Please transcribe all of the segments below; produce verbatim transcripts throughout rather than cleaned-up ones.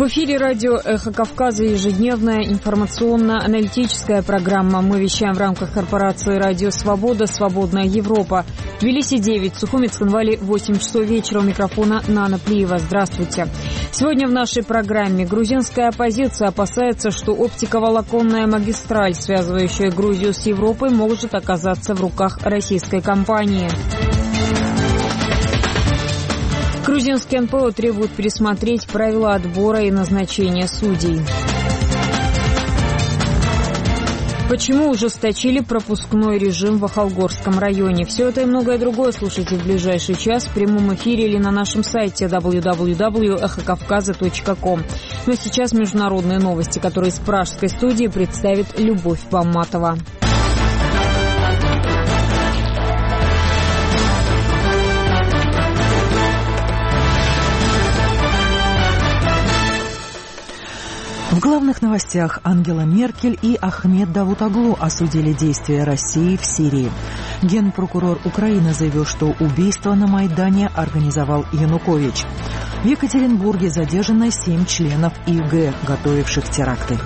В эфире радио «Эхо Кавказа», ежедневная информационно-аналитическая программа. Мы вещаем в рамках корпорации «Радио Свобода», «Свободная Европа». В Тбилиси девять, в Сухуме-Цхинвале восемь часов вечера. У микрофона Нана Плиева. Здравствуйте. Сегодня в нашей программе грузинская оппозиция опасается, что оптиковолоконная магистраль, связывающая Грузию с Европой, может оказаться в руках российской компании. Грузинский эн пэ о требует пересмотреть правила отбора и назначения судей. Почему ужесточили пропускной режим в Ахалгорском районе? Все это и многое другое слушайте в ближайший час в прямом эфире или на нашем сайте дабл ю дабл ю дабл ю точка эхо кавказа точка ком. Но сейчас международные новости, которые из пражской студии представит Любовь Бамматова. В главных новостях: Ангела Меркель и Ахмед Давутоглу осудили действия России в Сирии. Генпрокурор Украины заявил, что убийство на Майдане организовал Янукович. В Екатеринбурге задержано семь членов и гэ, готовивших теракты.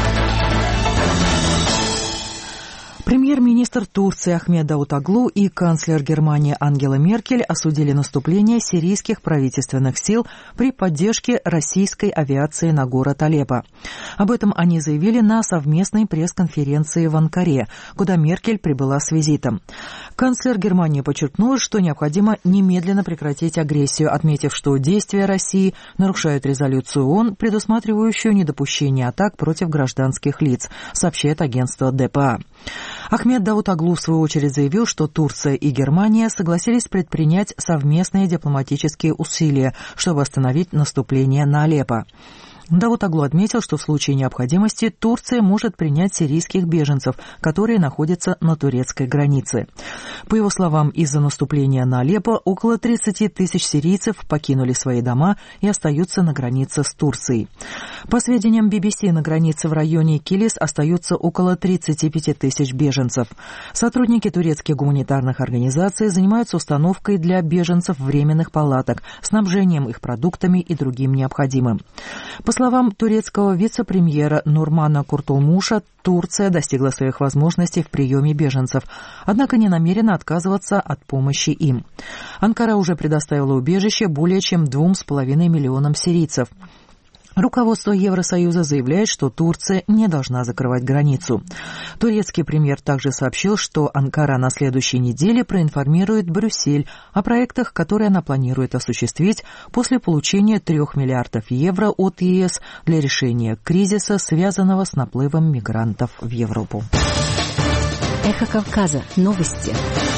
Премьер-министр Турции Ахмед Давутоглу и канцлер Германии Ангела Меркель осудили наступление сирийских правительственных сил при поддержке российской авиации на город Алеппо. Об этом они заявили на совместной пресс-конференции в Анкаре, куда Меркель прибыла с визитом. Канцлер Германии подчеркнул, что необходимо немедленно прекратить агрессию, отметив, что действия России нарушают резолюцию ООН, предусматривающую недопущение атак против гражданских лиц, сообщает агентство дэ пэ а. Ахмед Давутоглу, в свою очередь, заявил, что Турция и Германия согласились предпринять совместные дипломатические усилия, чтобы остановить наступление на Алеппо. Давутоглу отметил, что в случае необходимости Турция может принять сирийских беженцев, которые находятся на турецкой границе. По его словам, из-за наступления на Алеппо около тридцати тысяч сирийцев покинули свои дома и остаются на границе с Турцией. По сведениям би би си, на границе в районе Килис остаются около тридцати пяти тысяч беженцев. Сотрудники турецких гуманитарных организаций занимаются установкой для беженцев временных палаток, снабжением их продуктами и другим необходимым. По словам турецкого вице-премьера Нурмана Куртулмуша, Турция достигла своих возможностей в приеме беженцев, однако не намерена отказываться от помощи им. Анкара уже предоставила убежище более чем двум с половиной миллионам сирийцев. Руководство Евросоюза заявляет, что Турция не должна закрывать границу. Турецкий премьер также сообщил, что Анкара на следующей неделе проинформирует Брюссель о проектах, которые она планирует осуществить после получения трех миллиардов евро от е эс для решения кризиса, связанного с наплывом мигрантов в Европу. Эхо Кавказа. Новости.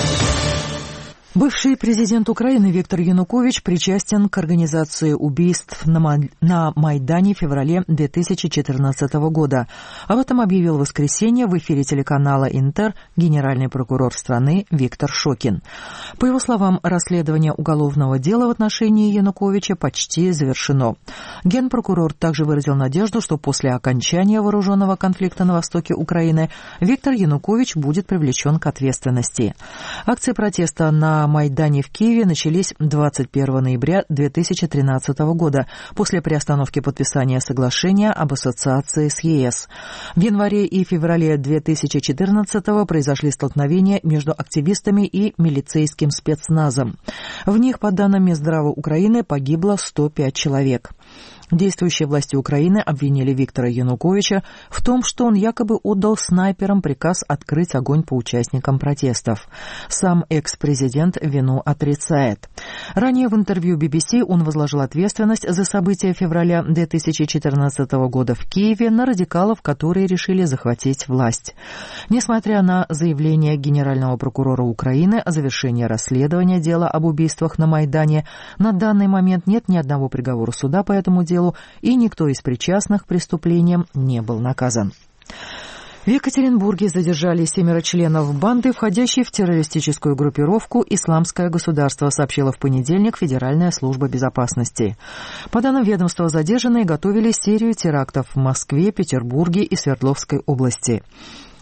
Бывший президент Украины Виктор Янукович причастен к организации убийств на, на Майдане в феврале две тысячи четырнадцатого года. Об этом объявил в воскресенье в эфире телеканала «Интер» генеральный прокурор страны Виктор Шокин. По его словам, расследование уголовного дела в отношении Януковича почти завершено. Генпрокурор также выразил надежду, что после окончания вооруженного конфликта на востоке Украины Виктор Янукович будет привлечен к ответственности. Акции протеста на На Майдане в Киеве начались двадцать первого ноября две тысячи тринадцатого года после приостановки подписания соглашения об ассоциации с е эс. В январе и феврале две тысячи четырнадцатого произошли столкновения между активистами и милицейским спецназом. В них, по данным Минздрава Украины, погибло сто пять человек. Действующие власти Украины обвинили Виктора Януковича в том, что он якобы отдал снайперам приказ открыть огонь по участникам протестов. Сам экс-президент вину отрицает. Ранее в интервью би би си он возложил ответственность за события февраля две тысячи четырнадцатого года в Киеве на радикалов, которые решили захватить власть. Несмотря на заявление генерального прокурора Украины о завершении расследования дела об убийствах на Майдане, на данный момент нет ни одного приговора суда по этому делу, и никто из причастных к преступлениям не был наказан. В Екатеринбурге задержали семеро членов банды, входящей в террористическую группировку «Исламское государство», сообщила в понедельник Федеральная служба безопасности. По данным ведомства, задержанные готовили серию терактов в Москве, Петербурге и Свердловской области.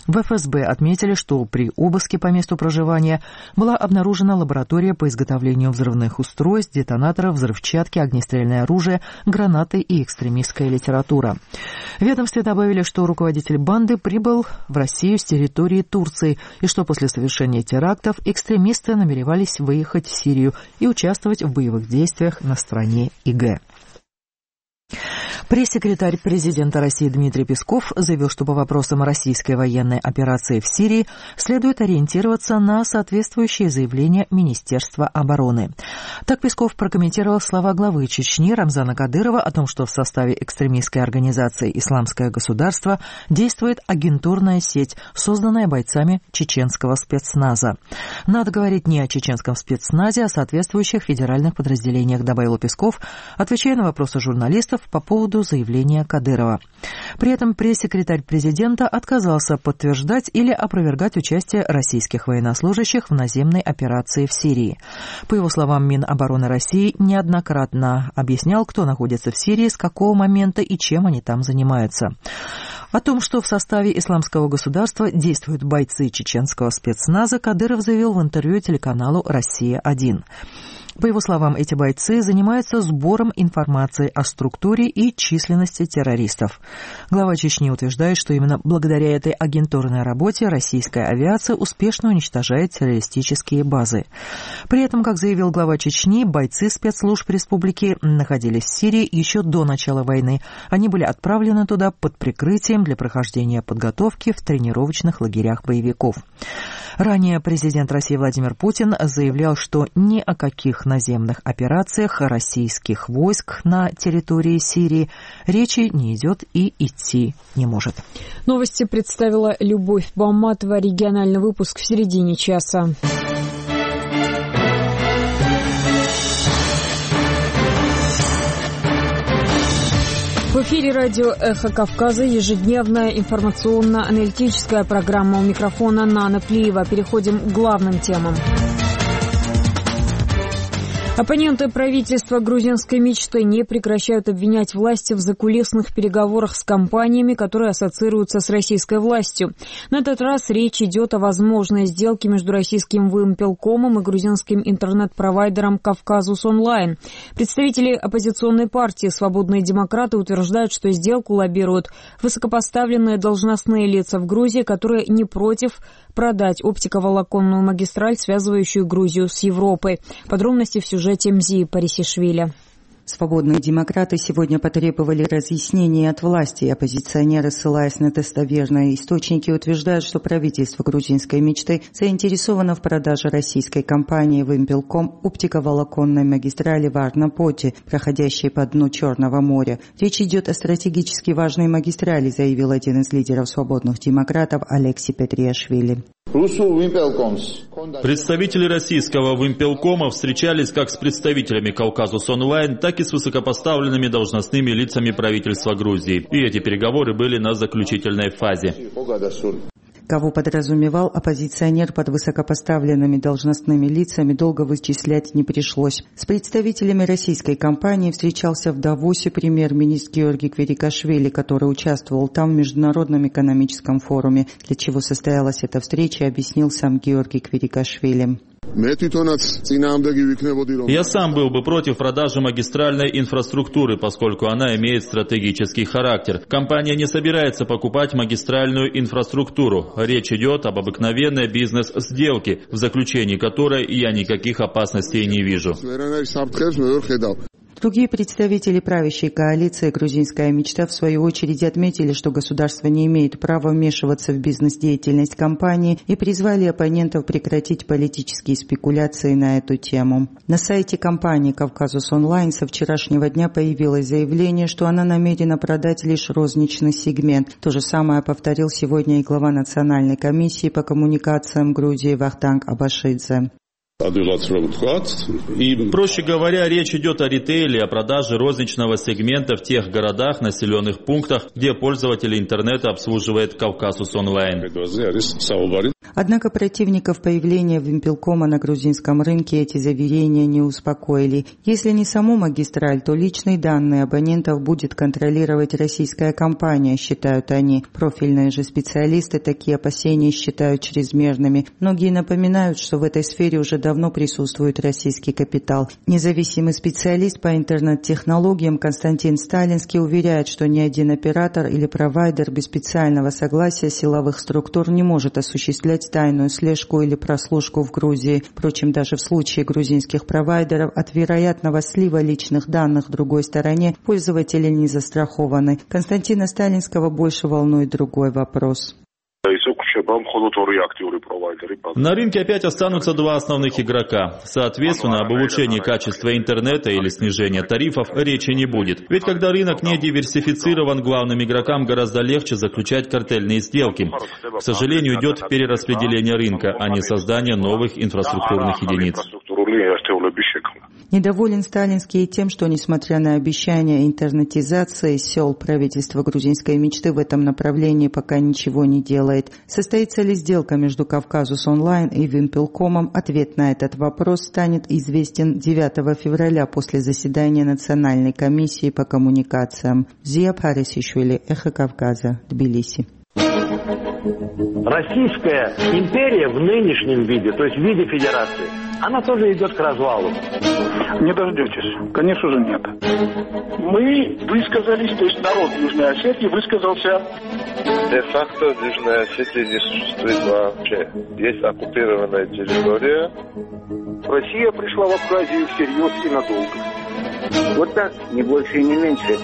В эф эс бэ отметили, что при обыске по месту проживания была обнаружена лаборатория по изготовлению взрывных устройств, детонаторов, взрывчатки, огнестрельное оружие, гранаты и экстремистская литература. В ведомстве добавили, что руководитель банды прибыл в Россию с территории Турции и что после совершения терактов экстремисты намеревались выехать в Сирию и участвовать в боевых действиях на стороне и гэ. Пресс-секретарь президента России Дмитрий Песков заявил, что по вопросам российской военной операции в Сирии следует ориентироваться на соответствующие заявления Министерства обороны. Так Песков прокомментировал слова главы Чечни Рамзана Кадырова о том, что в составе экстремистской организации «Исламское государство» действует агентурная сеть, созданная бойцами чеченского спецназа. Надо говорить не о чеченском спецназе, а о соответствующих федеральных подразделениях, добавил Песков, отвечая на вопросы журналистов по поводу заявления Кадырова. При этом пресс-секретарь президента отказался подтверждать или опровергать участие российских военнослужащих в наземной операции в Сирии. По его словам, Минобороны России неоднократно объяснял, кто находится в Сирии, с какого момента и чем они там занимаются. О том, что в составе Исламского государства действуют бойцы чеченского спецназа, Кадыров заявил в интервью телеканалу «Россия-один». По его словам, эти бойцы занимаются сбором информации о структуре и численности террористов. Глава Чечни утверждает, что именно благодаря этой агентурной работе российская авиация успешно уничтожает террористические базы. При этом, как заявил глава Чечни, бойцы спецслужб республики находились в Сирии еще до начала войны. Они были отправлены туда под прикрытием для прохождения подготовки в тренировочных лагерях боевиков. Ранее президент России Владимир Путин заявлял, что ни о каких наземных операциях российских войск на территории Сирии речи не идет и идти не может. Новости представила Любовь Баматова. Региональный выпуск в середине часа. В эфире радио «Эхо Кавказа» ежедневная информационно-аналитическая программа. У микрофона Нана Плиева. Переходим к главным темам. Оппоненты правительства грузинской мечты не прекращают обвинять власти в закулисных переговорах с компаниями, которые ассоциируются с российской властью. На этот раз речь идет о возможной сделке между российским Вымпелкомом и грузинским интернет-провайдером «Кавказус Онлайн». Представители оппозиционной партии «Свободные демократы» утверждают, что сделку лоббируют высокопоставленные должностные лица в Грузии, которые не против продать оптиковолоконную магистраль, связывающую Грузию с Европой. Подробности в сюжете Мзии Парисишвили. Свободные демократы сегодня потребовали разъяснений от власти. Оппозиционеры, ссылаясь на достоверные источники, утверждают, что правительство грузинской мечты заинтересовано в продаже российской компании «Вымпелком» оптиковолоконной магистрали в Арнапоте, проходящей по дну Черного моря. Речь идет о стратегически важной магистрали, заявил один из лидеров свободных демократов Алексей Петриашвили. Представители российского Вымпелкома встречались как с представителями «Кавказус Онлайн», так и с высокопоставленными должностными лицами правительства Грузии. И эти переговоры были на заключительной фазе. Кого подразумевал оппозиционер под высокопоставленными должностными лицами, долго вычислять не пришлось. С представителями российской компании встречался в Давосе премьер-министр Георгий Квирикашвили, который участвовал там в Международном экономическом форуме. Для чего состоялась эта встреча, объяснил сам Георгий Квирикашвили. Я сам был бы против продажи магистральной инфраструктуры, поскольку она имеет стратегический характер. Компания не собирается покупать магистральную инфраструктуру. Речь идет об обыкновенной бизнес-сделке, в заключении которой я никаких опасностей не вижу. Другие представители правящей коалиции «Грузинская мечта» в свою очередь отметили, что государство не имеет права вмешиваться в бизнес-деятельность компании и призвали оппонентов прекратить политические спекуляции на эту тему. На сайте компании «Кавказус Онлайн» со вчерашнего дня появилось заявление, что она намерена продать лишь розничный сегмент. То же самое повторил сегодня и глава Национальной комиссии по коммуникациям Грузии Вахтанг Абашидзе. Проще говоря, речь идет о ритейле, о продаже розничного сегмента в тех городах, населенных пунктах, где пользователи интернета обслуживает Кавказус Онлайн. Однако противников появления Вимпелкома на грузинском рынке эти заверения не успокоили. Если не саму магистраль, то личные данные абонентов будет контролировать российская компания, считают они. Профильные же специалисты такие опасения считают чрезмерными. Многие напоминают, что в этой сфере уже давно присутствует российский капитал. Независимый специалист по интернет-технологиям Константин Сталинский уверяет, что ни один оператор или провайдер без специального согласия силовых структур не может осуществлять тайную слежку или прослушку в Грузии. Впрочем, даже в случае грузинских провайдеров от вероятного слива личных данных другой стороне пользователи не застрахованы. Константина Сталинского больше волнует другой вопрос. На рынке опять останутся два основных игрока. Соответственно, об улучшении качества интернета или снижении тарифов речи не будет. Ведь когда рынок не диверсифицирован, главным игрокам гораздо легче заключать картельные сделки. К сожалению, идет перераспределение рынка, а не создание новых инфраструктурных единиц. Недоволен Сталинский и тем, что, несмотря на обещания интернетизации сел, правительство грузинской мечты в этом направлении пока ничего не делает. Состоится ли сделка между Кавказус Онлайн и Вимпелкомом? Ответ на этот вопрос станет известен девятого февраля после заседания Национальной комиссии по коммуникациям. Зия Парисишвили, Эхо Кавказа, Тбилиси. Российская империя в нынешнем виде, то есть в виде федерации, она тоже идет к развалу. Не дождетесь. Конечно же нет. Мы высказались, то есть народ Южной Осетии высказался. Де-факто в Южной Осетии не существует вообще. Есть оккупированная территория. Россия пришла в Абхазию всерьез и надолго. Вот так, не больше и не меньше.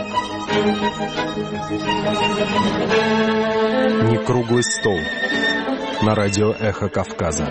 Не круглый стол. На радио «Эхо Кавказа».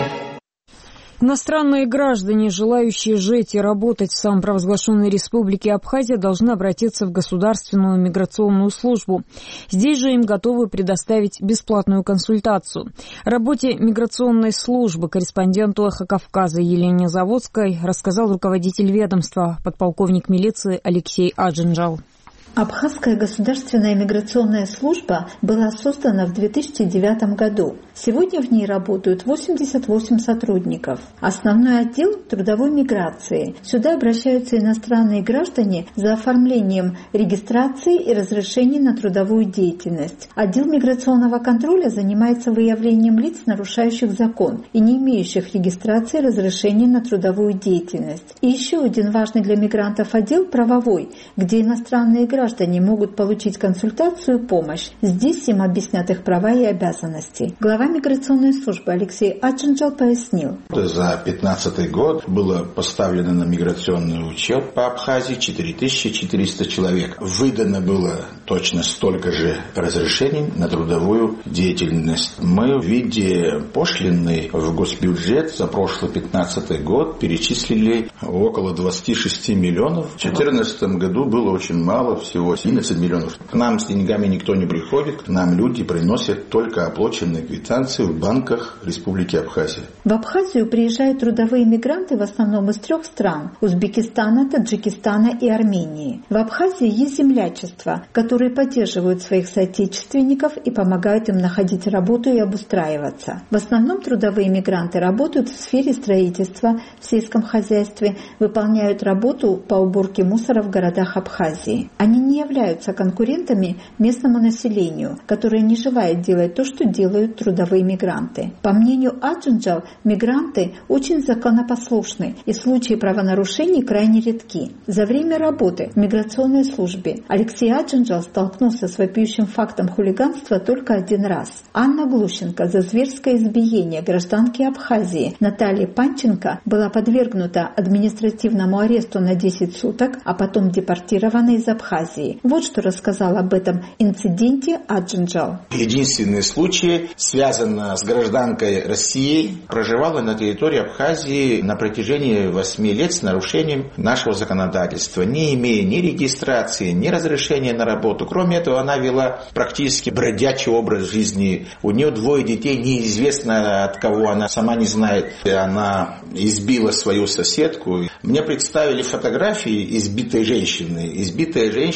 Иностранные граждане, желающие жить и работать в самопровозглашенной республике Абхазия, должны обратиться в Государственную миграционную службу. Здесь же им готовы предоставить бесплатную консультацию. О работе миграционной службы корреспонденту «Эхо Кавказа» Елене Заводской рассказал руководитель ведомства, подполковник милиции Алексей Аджинджал. Абхазская государственная миграционная служба была создана в две тысячи девятом году. Сегодня в ней работают восемьдесят восемь сотрудников. Основной отдел трудовой миграции. Сюда обращаются иностранные граждане за оформлением регистрации и разрешения на трудовую деятельность. Отдел миграционного контроля занимается выявлением лиц, нарушающих закон и не имеющих регистрации и разрешения на трудовую деятельность. И еще один важный для мигрантов отдел правовой, где иностранные граждане Граждане могут получить консультацию и помощь. Здесь им объяснят их права и обязанности. Глава миграционной службы Алексей Аджинджал пояснил. За две тысячи пятнадцатый год было поставлено на миграционный учет по Абхазии четыре тысячи четыреста человек. Выдано было точно столько же разрешений на трудовую деятельность. Мы в виде пошлины в госбюджет за прошлый пятнадцатый год перечислили около двадцать шесть миллионов. В две тысячи четырнадцатом году было очень мало, всего одиннадцать миллионов. К нам с деньгами никто не приходит, к нам люди приносят только оплаченные квитанции в банках Республики Абхазия. В Абхазию приезжают трудовые мигранты в основном из трех стран – Узбекистана, Таджикистана и Армении. В Абхазии есть землячества, которые поддерживают своих соотечественников и помогают им находить работу и обустраиваться. В основном трудовые мигранты работают в сфере строительства, в сельском хозяйстве, выполняют работу по уборке мусора в городах Абхазии. Они не являются конкурентами местному населению, которое не желает делать то, что делают трудовые мигранты. По мнению Аджинджал, мигранты очень законопослушны, и случаи правонарушений крайне редки. За время работы в миграционной службе Алексей Аджинджал столкнулся с вопиющим фактом хулиганства только один раз. Анна Глущенко за зверское избиение гражданки Абхазии Натальи Панченко была подвергнута административному аресту на десять суток, а потом депортирована из Абхазии. Вот что рассказал об этом инциденте Аджинджал. Единственный случай связан с гражданкой России, проживала на территории Абхазии на протяжении восьми лет с нарушением нашего законодательства, не имея ни регистрации, ни разрешения на работу. Кроме этого, она вела практически бродячий образ жизни. У нее двое детей, неизвестно от кого, она сама не знает. Она избила свою соседку. Мне представили фотографии избитой женщины. Избитая женщина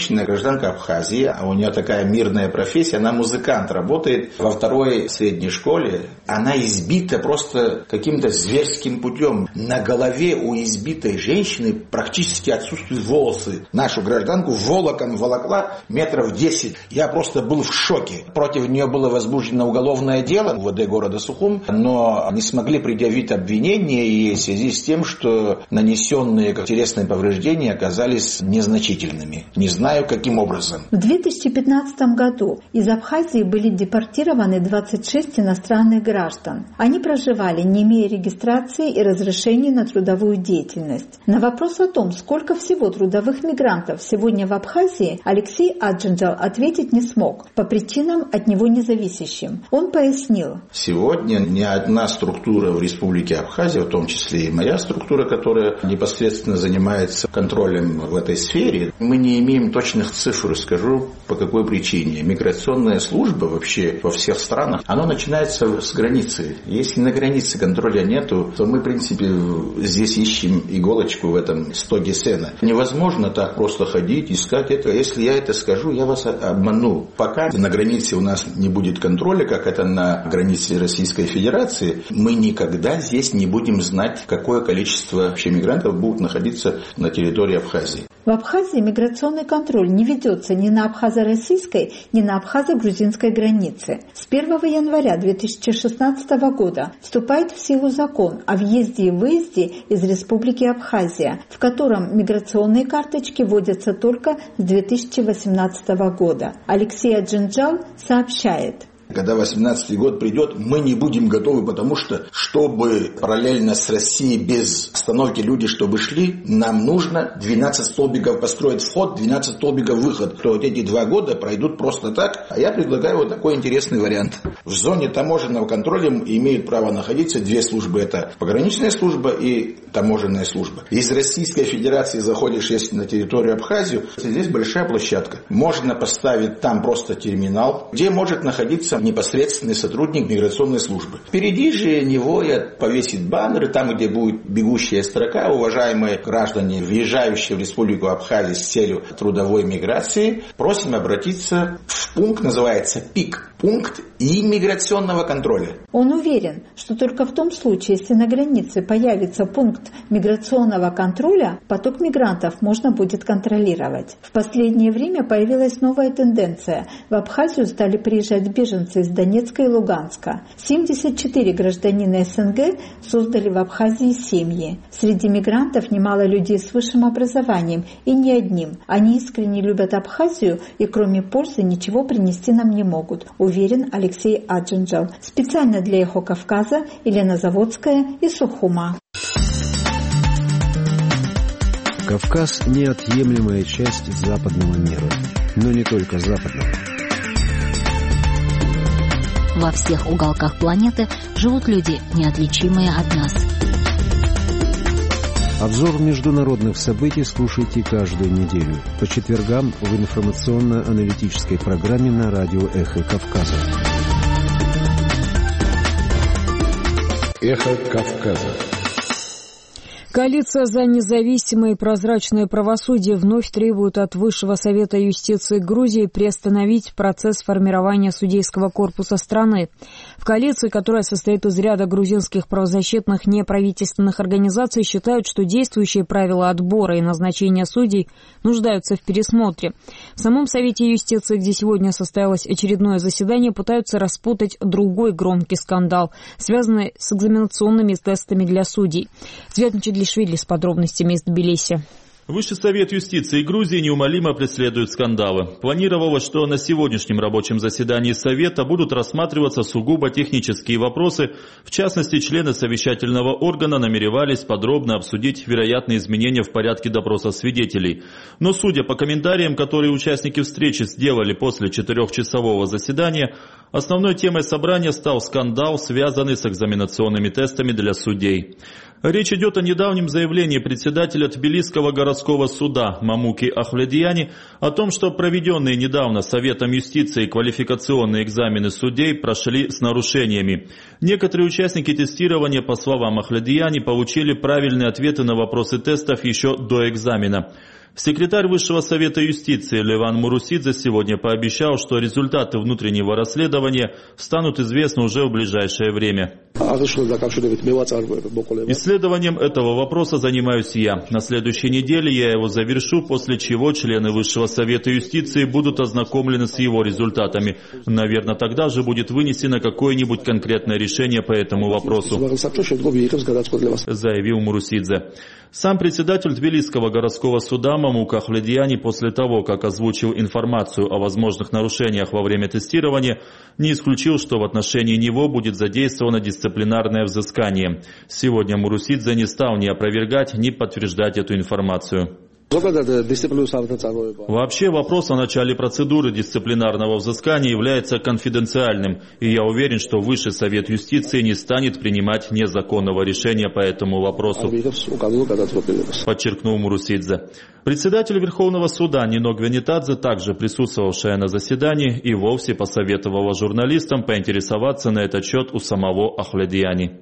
женщина, гражданка Абхазии, а у нее такая мирная профессия, она музыкант, работает во второй средней школе. Она избита просто каким-то зверским путем. На голове у избитой женщины практически отсутствуют волосы. Нашу гражданку волоком волокла метров десять. Я просто был в шоке. Против нее было возбуждено уголовное дело в УВД города Сухум, но не смогли предъявить обвинение и в связи с тем, что нанесенные интересные повреждения оказались незначительными. Не знаю, каким образом. В две тысячи пятнадцатом году из Абхазии были депортированы двадцать шесть иностранных граждан. Они проживали, не имея регистрации и разрешения на трудовую деятельность. На вопрос о том, сколько всего трудовых мигрантов сегодня в Абхазии, Алексей Аджинджал ответить не смог, по причинам от него независящим. Он пояснил. Сегодня ни одна структура в Республике Абхазия, в том числе и моя структура, которая непосредственно занимается контролем в этой сфере, мы не имеем точных цифр, скажу по какой причине. Миграционная служба вообще во всех странах, она начинается с границы. Если на границе контроля нету, то мы, в принципе, здесь ищем иголочку в этом стоге сена. Невозможно так просто ходить, искать это. Если я это скажу, я вас обману. Пока на границе у нас не будет контроля, как это на границе Российской Федерации, мы никогда здесь не будем знать, какое количество вообще мигрантов будут находиться на территории Абхазии. В Абхазии миграционный контроль не ведется ни на абхазо-российской, ни на абхазо-грузинской границе. С первого января две тысячи шестнадцатого года вступает в силу закон о въезде и выезде из Республики Абхазия, в котором миграционные карточки вводятся только с две тысячи восемнадцатого года. Алексей Аджинджал сообщает. Когда восемнадцатый год придет, мы не будем готовы, потому что, чтобы параллельно с Россией без остановки люди, чтобы шли, нам нужно двенадцать столбиков построить вход, двенадцать столбиков выход. То вот эти два года пройдут просто так. А я предлагаю вот такой интересный вариант. В зоне таможенного контроля имеют право находиться две службы. Это пограничная служба и таможенная служба. Из Российской Федерации заходишь, если на территорию Абхазии, здесь большая площадка. Можно поставить там просто терминал, где может находиться непосредственный сотрудник миграционной службы. Впереди же него повесит баннеры, там, где будет бегущая строка: уважаемые граждане, въезжающие в Республику Абхазия с целью трудовой миграции, просим обратиться в пункт, называется ПИК, пункт иммиграционного контроля. Он уверен, что только в том случае, если на границе появится пункт миграционного контроля, поток мигрантов можно будет контролировать. В последнее время появилась новая тенденция. В Абхазию стали приезжать беженцы из Донецка и Луганска. семьдесят четыре гражданина СНГ создали в Абхазии семьи. Среди мигрантов немало людей с высшим образованием, и не одним. Они искренне любят Абхазию и кроме пользы ничего принести нам не могут, уверен Алексей Аджинджал. Специально для «Эхо Кавказа» Елена Заводская из Сухума. Кавказ – неотъемлемая часть западного мира, но не только западного. Во всех уголках планеты живут люди, неотличимые от нас. Обзор международных событий слушайте каждую неделю по четвергам в информационно-аналитической программе на радио «Эхо Кавказа». «Эхо Кавказа». Коалиция за независимое и прозрачное правосудие вновь требует от Высшего совета юстиции Грузии приостановить процесс формирования судейского корпуса страны. В коалиции, которая состоит из ряда грузинских правозащитных неправительственных организаций, считают, что действующие правила отбора и назначения судей нуждаются в пересмотре. В самом Совете юстиции, где сегодня состоялось очередное заседание, пытаются распутать другой громкий скандал, связанный с экзаменационными тестами для судей. Цветничедлишвили с подробностями из Тбилиси. Высший совет юстиции Грузии неумолимо преследует скандалы. Планировалось, что на сегодняшнем рабочем заседании Совета будут рассматриваться сугубо технические вопросы. В частности, члены совещательного органа намеревались подробно обсудить вероятные изменения в порядке допроса свидетелей. Но, судя по комментариям, которые участники встречи сделали после четырехчасового заседания, основной темой собрания стал скандал, связанный с экзаменационными тестами для судей. Речь идет о недавнем заявлении председателя Тбилисского городского суда Мамуки Ахледияни о том, что проведенные недавно Советом юстиции квалификационные экзамены судей прошли с нарушениями. Некоторые участники тестирования, по словам Ахледияни, получили правильные ответы на вопросы тестов еще до экзамена. Секретарь Высшего совета юстиции Леван Мурусидзе сегодня пообещал, что результаты внутреннего расследования станут известны уже в ближайшее время. Исследованием этого вопроса занимаюсь я. На следующей неделе я его завершу, после чего члены Высшего совета юстиции будут ознакомлены с его результатами. Наверное, тогда же будет вынесено какое-нибудь конкретное решение по этому вопросу, заявил Мурусидзе. Сам председатель Тбилисского городского суда Мамука Ахледияни после того, как озвучил информацию о возможных нарушениях во время тестирования, не исключил, что в отношении него будет задействовано дисциплинарное взыскание. Сегодня Мурусидзе не стал ни опровергать, ни подтверждать эту информацию. Вообще вопрос о начале процедуры дисциплинарного взыскания является конфиденциальным, и я уверен, что Высший совет юстиции не станет принимать незаконного решения по этому вопросу, подчеркнул Мурусидзе. Председатель Верховного суда Нино Гвенитадзе, также присутствовавшая на заседании, и вовсе посоветовала журналистам поинтересоваться на этот счет у самого Ахледияни.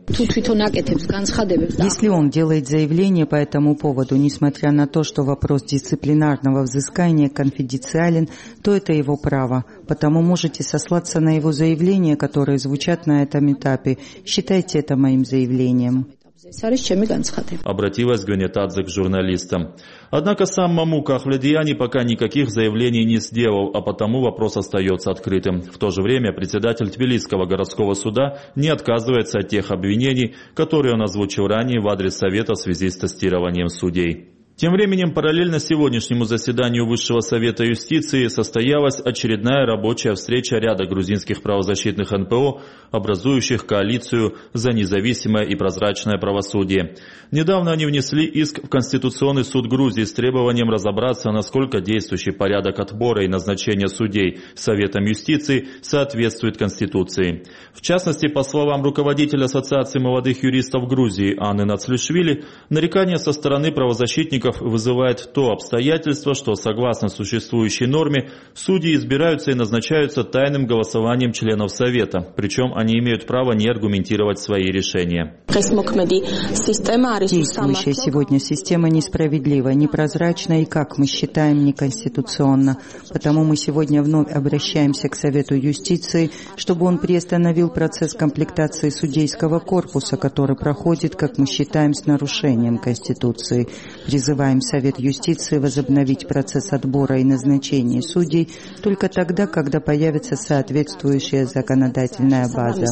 Если он делает заявление по этому поводу, несмотря на то, что вопрос дисциплинарного взыскания конфиденциален, то это его право. Потому можете сослаться на его заявления, которые звучат на этом этапе. Считайте это моим заявлением. Обратилась Гвенитадзе к журналистам. Однако сам Мамука Ахледияни пока никаких заявлений не сделал, а потому вопрос остается открытым. В то же время председатель Тбилисского городского суда не отказывается от тех обвинений, которые он озвучил ранее в адрес Совета в связи с тестированием судей. Тем временем, параллельно сегодняшнему заседанию Высшего совета юстиции состоялась очередная рабочая встреча ряда грузинских правозащитных эн пэ о, образующих коалицию за независимое и прозрачное правосудие. Недавно они внесли иск в Конституционный суд Грузии с требованием разобраться, насколько действующий порядок отбора и назначения судей Советом юстиции соответствует Конституции. В частности, по словам руководителя Ассоциации молодых юристов Грузии Анны Нацлишвили, нарекания со стороны правозащитников вызывает то обстоятельство, что согласно существующей норме судьи избираются и назначаются тайным голосованием членов Совета, причем они имеют право не аргументировать свои решения. Действующая сегодня система несправедлива, непрозрачна и, как мы считаем, неконституционна. Потому мы сегодня вновь обращаемся к Совету юстиции, чтобы он приостановил процесс комплектации судейского корпуса, который проходит, как мы считаем, с нарушением Конституции. Призываем Совет юстиции возобновить процесс отбора и назначения судей только тогда, когда появится соответствующая законодательная база,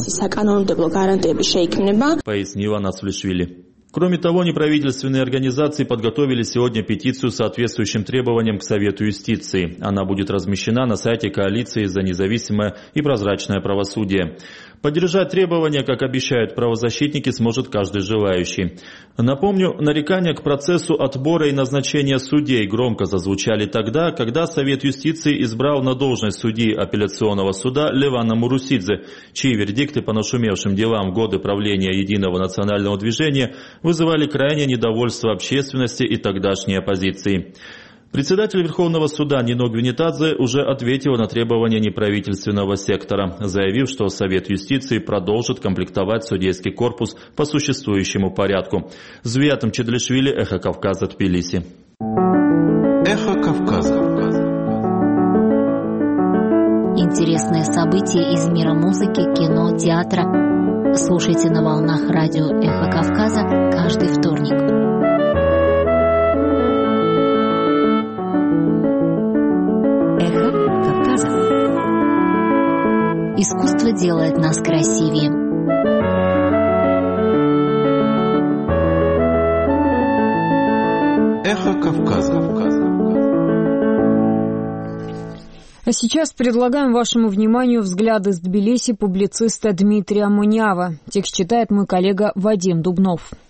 пояснила Нацлишвили. Кроме того, неправительственные организации подготовили сегодня петицию с соответствующим требованиям к Совету юстиции. Она будет размещена на сайте коалиции за независимое и прозрачное правосудие. Поддержать требования, как обещают правозащитники, сможет каждый желающий. Напомню, нарекания к процессу отбора и назначения судей громко зазвучали тогда, когда Совет юстиции избрал на должность судьи апелляционного суда Левана Мурусидзе, чьи вердикты по нашумевшим делам в годы правления Единого национального движения вызывали крайнее недовольство общественности и тогдашней оппозиции. Председатель Верховного суда Нино Гвенитадзе уже ответила на требования неправительственного сектора, заявив, что Совет юстиции продолжит комплектовать судейский корпус по существующему порядку. Звиатом Чедлишвили, Эхо Кавказа, Тбилиси. Эхо Кавказа. Интересные события из мира музыки, кино, театра. Слушайте на волнах радио Эхо Кавказа каждый вторник. Искусство делает нас красивее. Эхо Кавказа. А сейчас предлагаем вашему вниманию взгляды с Тбилиси публициста Дмитрия Мунява. Текст читает мой коллега Вадим Дубнов.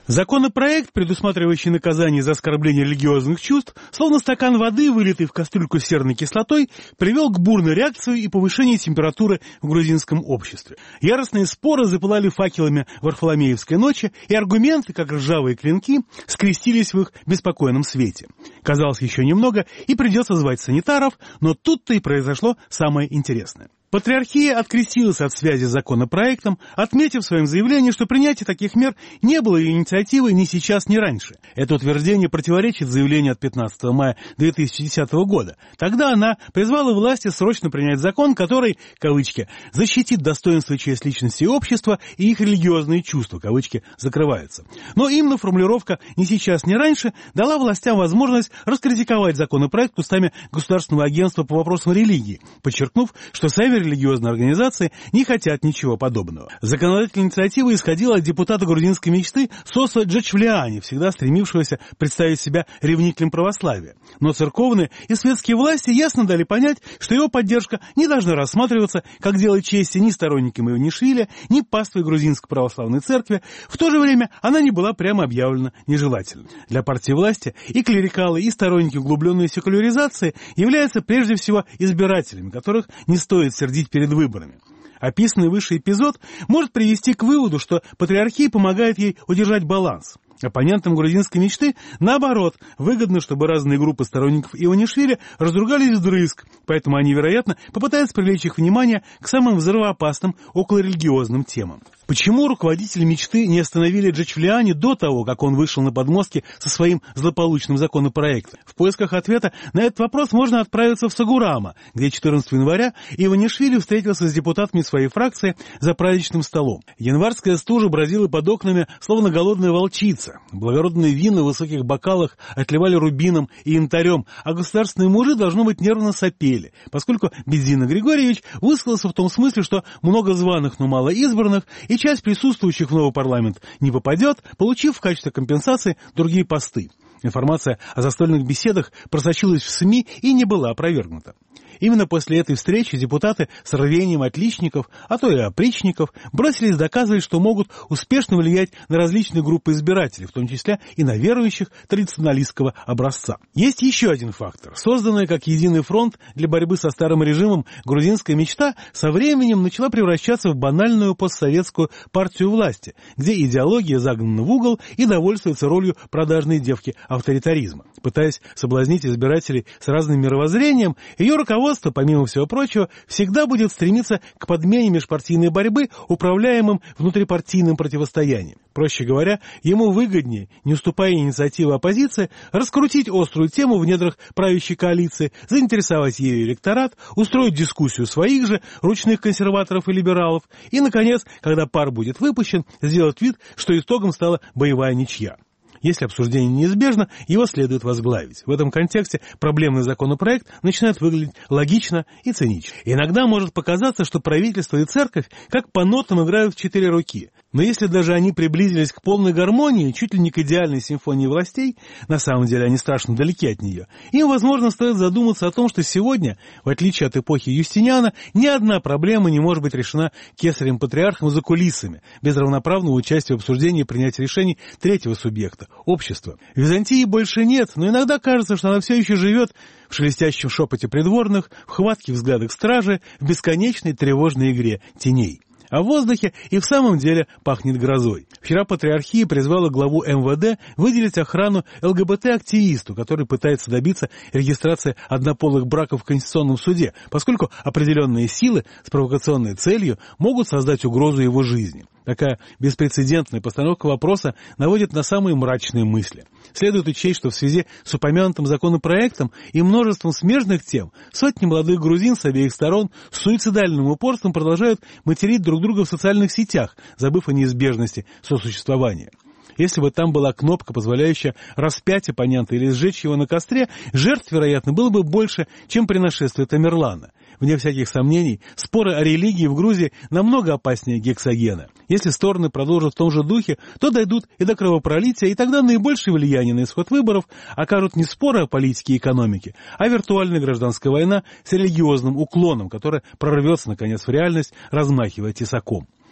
Законопроект, предусматривающий наказание за оскорбление религиозных чувств, словно стакан воды, вылитый в кастрюльку с серной кислотой, привел к бурной реакции и повышению температуры в грузинском обществе. Яростные споры запылали факелами Варфоломеевской ночи, и аргументы, как ржавые клинки, скрестились в их беспокойном свете. Казалось, еще немного, и придется звать санитаров, но тут-то и произошло самое интересное. Патриархия открестилась от связи с законопроектом, отметив в своем заявлении, что принятие таких мер не было ее инициативой ни сейчас, ни раньше. Это утверждение противоречит заявлению от пятнадцатого мая две тысячи десятого года. Тогда она призвала власти срочно принять закон, который, кавычки, «защитит достоинство и честь личности и общества и их религиозные чувства», кавычки закрываются. Но именно формулировка «ни сейчас, ни раньше» дала властям возможность раскритиковать законопроект устами Государственного агентства по вопросам религии, подчеркнув, что сами религиозные организации не хотят ничего подобного. Законодательная инициатива исходила от депутата грузинской мечты Соса Джачвлиани, всегда стремившегося представить себя ревнителем православия. Но церковные и светские власти ясно дали понять, что его поддержка не должна рассматриваться как дело чести ни сторонникам Иванишвили, ни паствой грузинской православной церкви. В то же время она не была прямо объявлена нежелательной. Для партии власти и клерикалы, и сторонники углубленной секуляризации являются прежде всего избирателями, которых не стоит сердить перед выборами. Описанный выше эпизод может привести к выводу, что патриархия помогает ей удержать баланс. Оппонентам грузинской мечты, наоборот, выгодно, чтобы разные группы сторонников Иванишвили разругались вдрызг, поэтому они, вероятно, попытаются привлечь их внимание к самым взрывоопасным околорелигиозным темам. Почему руководители мечты не остановили Джачвлиани до того, как он вышел на подмостки со своим злополучным законопроектом? В поисках ответа на этот вопрос можно отправиться в Сагурама, где четырнадцатого января Иванишвили встретился с депутатами своей фракции за праздничным столом. Январская стужа бродила под окнами, словно голодная волчица. Благородные вина в высоких бокалах отливали рубином и янтарем, а государственные мужи, должно быть, нервно сопели, поскольку Бедзина Григорьевич высказался в том смысле, что много званых, но мало избранных, и часть присутствующих в новый парламент не попадет, получив в качестве компенсации другие посты. Информация о застольных беседах просочилась в СМИ и не была опровергнута. Именно после этой встречи депутаты с рвением отличников, а то и опричников, бросились доказывать, что могут успешно влиять на различные группы избирателей, в том числе и на верующих традиционалистского образца. Есть еще один фактор. Созданная как единый фронт для борьбы со старым режимом грузинская мечта со временем начала превращаться в банальную постсоветскую партию власти, где идеология загнана в угол и довольствуется ролью продажной девки авторитаризма. Пытаясь соблазнить избирателей с разным мировоззрением, ее руководство, помимо всего прочего, всегда будет стремиться к подмене межпартийной борьбы управляемым внутрипартийным противостоянием. Проще говоря, ему выгоднее, не уступая инициативе оппозиции, раскрутить острую тему в недрах правящей коалиции, заинтересовать ею электорат, устроить дискуссию своих же ручных консерваторов и либералов и, наконец, когда пар будет выпущен, сделать вид, что итогом стала боевая ничья. Если обсуждение неизбежно, его следует возглавить. В этом контексте проблемный законопроект начинает выглядеть логично и цинично. Иногда может показаться, что правительство и церковь как по нотам играют в четыре руки. Но если даже они приблизились к полной гармонии, чуть ли не к идеальной симфонии властей, на самом деле они страшно далеки от нее, им, возможно, стоит задуматься о том, что сегодня, в отличие от эпохи Юстиниана, ни одна проблема не может быть решена кесарем-патриархом за кулисами, без равноправного участия в обсуждении и принятии решений третьего субъекта – общества. Византии больше нет, но иногда кажется, что она все еще живет в шелестящем шепоте придворных, в хватких взглядах стражи, в бесконечной тревожной игре теней. А в воздухе и в самом деле пахнет грозой. Вчера патриархия призвала главу эм вэ дэ выделить охрану эл гэ бэ тэ-активисту, который пытается добиться регистрации однополых браков в Конституционном суде, поскольку определенные силы с провокационной целью могут создать угрозу его жизни. Такая беспрецедентная постановка вопроса наводит на самые мрачные мысли. Следует учесть, что в связи с упомянутым законопроектом и множеством смежных тем сотни молодых грузин с обеих сторон с суицидальным упорством продолжают материть друг друга в социальных сетях, забыв о неизбежности сосуществования. Если бы там была кнопка, позволяющая распять оппонента или сжечь его на костре, жертв, вероятно, было бы больше, чем при нашествии Тамерлана. Вне всяких сомнений, споры о религии в Грузии намного опаснее гексогена. Если стороны продолжат в том же духе, то дойдут и до кровопролития, и тогда наибольшее влияние на исход выборов окажут не споры о политике и экономике, а виртуальная гражданская война с религиозным уклоном, которая прорвется, наконец, в реальность, размахивая тесаком.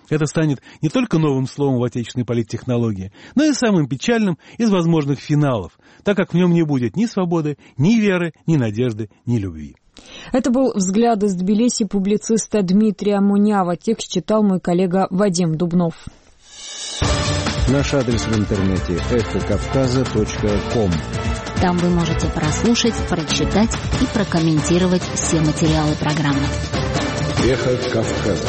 Это станет не только новым словом в отечественной политтехнологии, но и самым печальным из возможных финалов, так как в нем не будет ни свободы, ни веры, ни надежды, ни любви. Это был «Взгляд» из Тбилиси публициста Дмитрия Мунява. Текст читал мой коллега Вадим Дубнов. Наш адрес в интернете эхо кавказа точка ком. Там вы можете прослушать, прочитать и прокомментировать все материалы программы. Эхо Кавказа.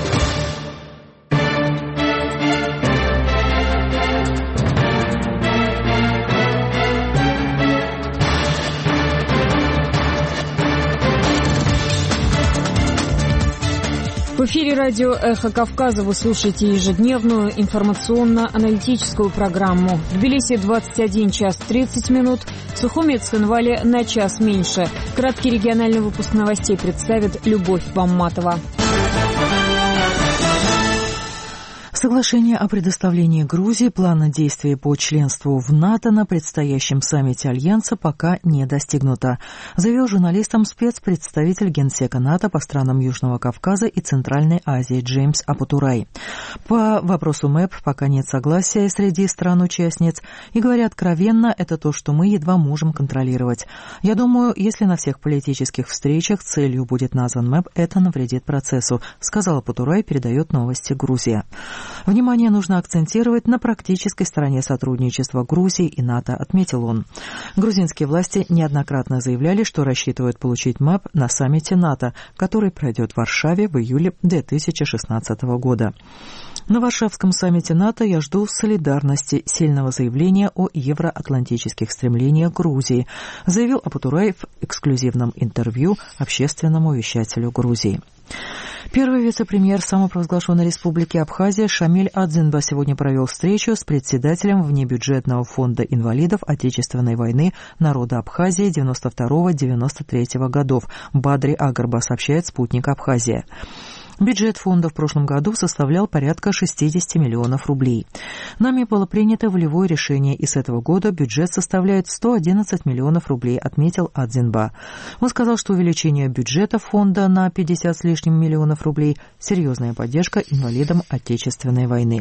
В эфире радио «Эхо Кавказа» вы слушаете ежедневную информационно-аналитическую программу. В Тбилиси двадцать один час тридцать минут, в Сухуми и Цхинвале на час меньше. Краткий региональный выпуск новостей представит Любовь Бамматова. Соглашение о предоставлении Грузии плана действий по членству в НАТО на предстоящем саммите Альянса пока не достигнуто, заявил журналистам спецпредставитель Генсека НАТО по странам Южного Кавказа и Центральной Азии Джеймс Апатурай. По вопросу МЭП пока нет согласия среди стран-участниц, и, говоря откровенно, это то, что мы едва можем контролировать. Я думаю, если на всех политических встречах целью будет назван МЭП, это навредит процессу, сказал Апатурай, передает новости Грузия. Внимание нужно акцентировать на практической стороне сотрудничества Грузии и НАТО, отметил он. Грузинские власти неоднократно заявляли, что рассчитывают получить МЭП на саммите НАТО, который пройдет в Варшаве в июле две тысячи шестнадцатого года. На Варшавском саммите НАТО я жду солидарности, сильного заявления о евроатлантических стремлениях Грузии, заявил Апатурай в эксклюзивном интервью общественному вещателю Грузии. Первый вице-премьер самопровозглашенной республики Абхазия Шамиль Адзинба сегодня провел встречу с председателем внебюджетного фонда инвалидов Отечественной войны народа Абхазии девяносто второго — девяносто третьего годов Бадри Агарба, сообщает «Спутник Абхазия». Бюджет фонда в прошлом году составлял порядка шестьдесят миллионов рублей. Нами было принято волевое решение, и с этого года бюджет составляет сто одиннадцать миллионов рублей, отметил Адзинба. Он сказал, что увеличение бюджета фонда на пятьдесят с лишним миллионов рублей – серьезная поддержка инвалидам Отечественной войны.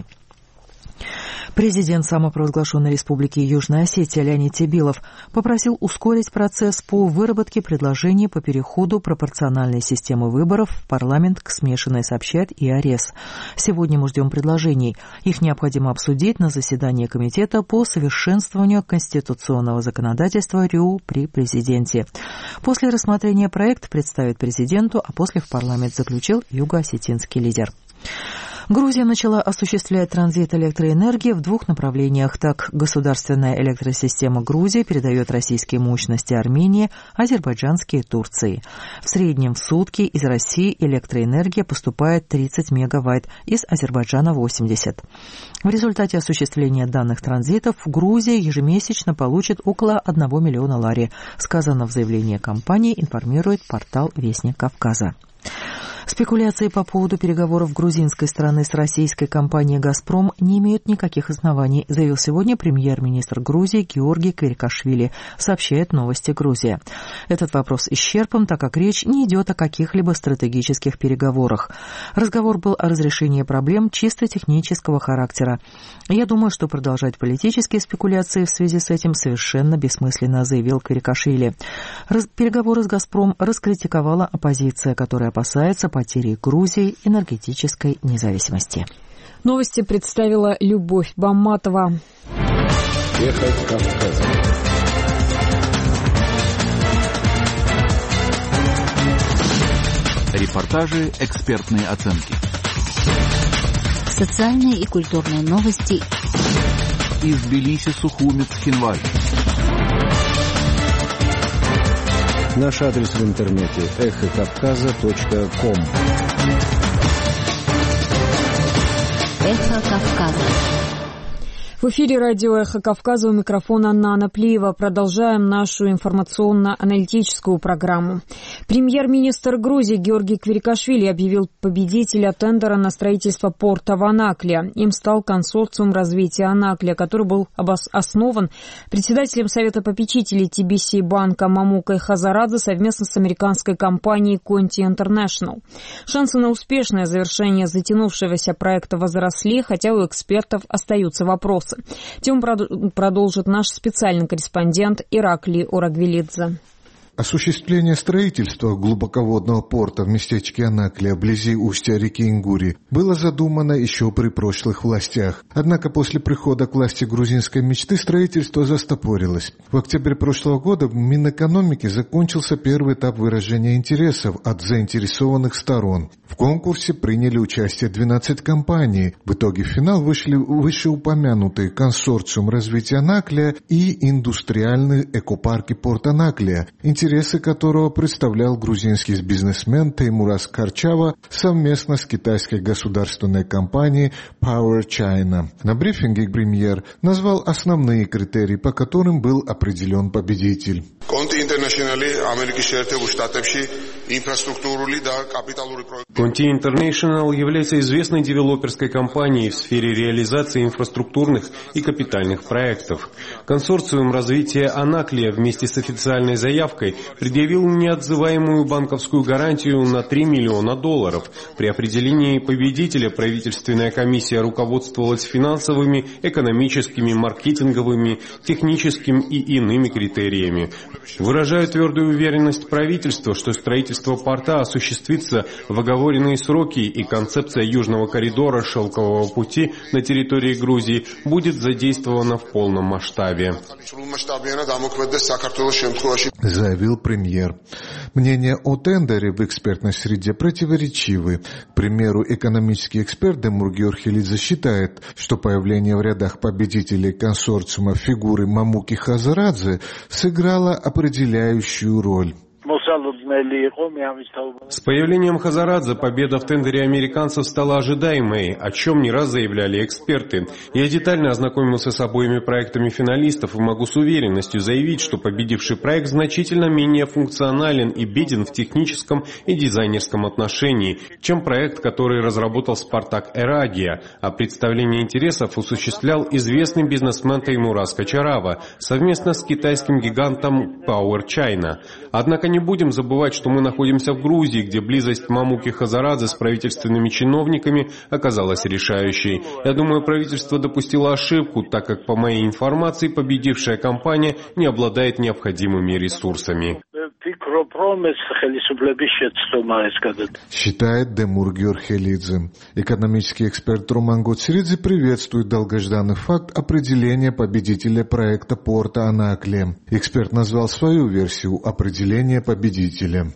Президент самопровозглашенной республики Южная Осетия Леонид Тебилов попросил ускорить процесс по выработке предложений по переходу пропорциональной системы выборов в парламент к смешанной, сообщает ИАРЕС. Сегодня мы ждем предложений. Их необходимо обсудить на заседании комитета по совершенствованию конституционного законодательства РИУ при президенте. После рассмотрения проект представит президенту, а после в парламент, заключил юго-осетинский лидер. Грузия начала осуществлять транзит электроэнергии в двух направлениях. Так, государственная электросистема Грузии передает российские мощности Армении, азербайджанские Турции. В среднем в сутки из России электроэнергия поступает тридцать мегаватт, из Азербайджана восемьдесят. В результате осуществления данных транзитов Грузия ежемесячно получит около одного миллиона лари, сказано в заявлении компании, информирует портал «Вестник Кавказа». Спекуляции по поводу переговоров грузинской стороны с российской компанией «Газпром» не имеют никаких оснований, заявил сегодня премьер-министр Грузии Георгий Кварикашвили, сообщает «Новости Грузия». Этот вопрос исчерпан, так как речь не идет о каких-либо стратегических переговорах. Разговор был о разрешении проблем чисто технического характера. Я думаю, что продолжать политические спекуляции в связи с этим совершенно бессмысленно, заявил Кварикашвили. Раз- переговоры с «Газпром» раскритиковала оппозиция, которая опасается потери Грузии энергетической независимости. Новости представила Любовь Бамматова. Эхо Кавказа. Репортажи, экспертные оценки. Социальные и культурные новости из Тбилиси, Сухуми, Цхинваль. Наш адрес в интернете эхо кавказа точка ком. Эхо Кавказа. В эфире радио «Эхо Кавказа», у микрофона Анна Плиева. Продолжаем нашу информационно-аналитическую программу. Премьер-министр Грузии Георгий Квирикашвили объявил победителя тендера на строительство порта в Анакле. Им стал консорциум развития Анаклия, который был основан председателем Совета попечителей ти би си банка Мамукой Хазарадзе совместно с американской компанией Conti International. Шансы на успешное завершение затянувшегося проекта возросли, хотя у экспертов остаются вопросы. Тему продолжит наш специальный корреспондент Ираклий Орагвелидзе. Осуществление строительства глубоководного порта в местечке Анаклия вблизи устья реки Ингури было задумано еще при прошлых властях. Однако после прихода к власти грузинской мечты строительство застопорилось. В октябре прошлого года в Минэкономики закончился первый этап выражения интересов от заинтересованных сторон. В конкурсе приняли участие двенадцать компаний. В итоге в финал вышли вышеупомянутые консорциум развития Анаклия и индустриальный экопарки порта Анаклия, интересы которого представлял грузинский бизнесмен Теймураз Карчава совместно с китайской государственной компанией Power China. На брифинге премьер назвал основные критерии, по которым был определен победитель. Conti International является известной девелоперской компанией в сфере реализации инфраструктурных и капитальных проектов. Консорциум развития Анаклия вместе с официальной заявкой предъявил неотзываемую банковскую гарантию на три миллиона долларов. При определении победителя правительственная комиссия руководствовалась финансовыми, экономическими, маркетинговыми, техническими и иными критериями. Выражаю твердую уверенность правительства, что строительство порта осуществится в оговоренные сроки и концепция Южного коридора Шелкового пути на территории Грузии будет задействована в полном масштабе. Заявил премьер. Мнения о тендере в экспертной среде противоречивы. К примеру, экономический эксперт Демур Георхелидзе считает, что появление в рядах победителей консорциума фигуры Мамуки Хазарадзе сыграло определяющую роль. С появлением Хазарадзе победа в тендере американцев стала ожидаемой, о чем не раз заявляли эксперты. Я детально ознакомился с обоими проектами финалистов и могу с уверенностью заявить, что победивший проект значительно менее функционален и беден в техническом и дизайнерском отношении, чем проект, который разработал Спартак Эрагия, а представление интересов осуществлял известный бизнесмен Теймураз Качарава совместно с китайским гигантом Power China. Однако не будем забывать, что мы находимся в Грузии, где близость Мамуки Хазарадзе с правительственными чиновниками оказалась решающей. Я думаю, правительство допустило ошибку, так как, по моей информации, победившая компания не обладает необходимыми ресурсами. Считает Демур Георхелидзе. Экономический эксперт Роман Гоцеридзе приветствует долгожданный факт определения победителя проекта порта Анаклия. Эксперт назвал свою версию определения победителя.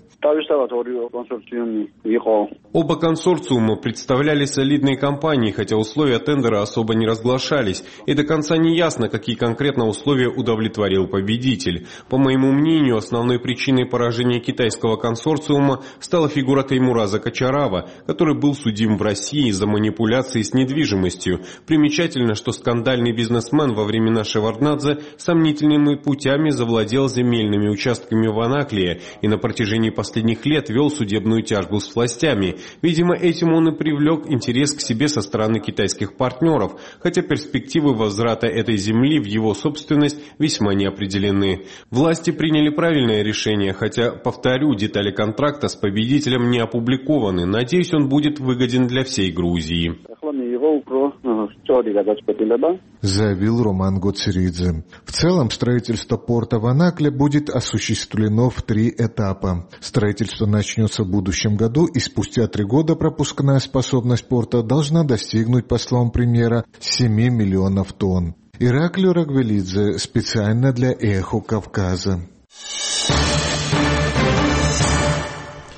Оба консорциума представляли солидные компании, хотя условия тендера особо не разглашались, и до конца не ясно, какие конкретно условия удовлетворил победитель. По моему мнению, основной причиной поражения китайского консорциума стала фигура Теймураза Качарава, который был судим в России за манипуляции с недвижимостью. Примечательно, что скандальный бизнесмен во времена Шеварднадзе сомнительными путями завладел земельными участками в Анаклии и на протяжении последних последних лет вел судебную тяжбу с властями. Видимо, этим он и привлек интерес к себе со стороны китайских партнеров, хотя перспективы возврата этой земли в его собственность весьма неопределены. Власти приняли правильное решение, хотя, повторю, детали контракта с победителем не опубликованы. Надеюсь, он будет выгоден для всей Грузии. Заявил Роман Гоцеридзе. В целом, строительство порта в Анакле будет осуществлено в три этапа. Строительство начнется в будущем году, и спустя три года пропускная способность порта должна достигнуть, по словам премьера, семь миллионов тонн. Ираклий Орагвелидзе специально для «Эхо Кавказа».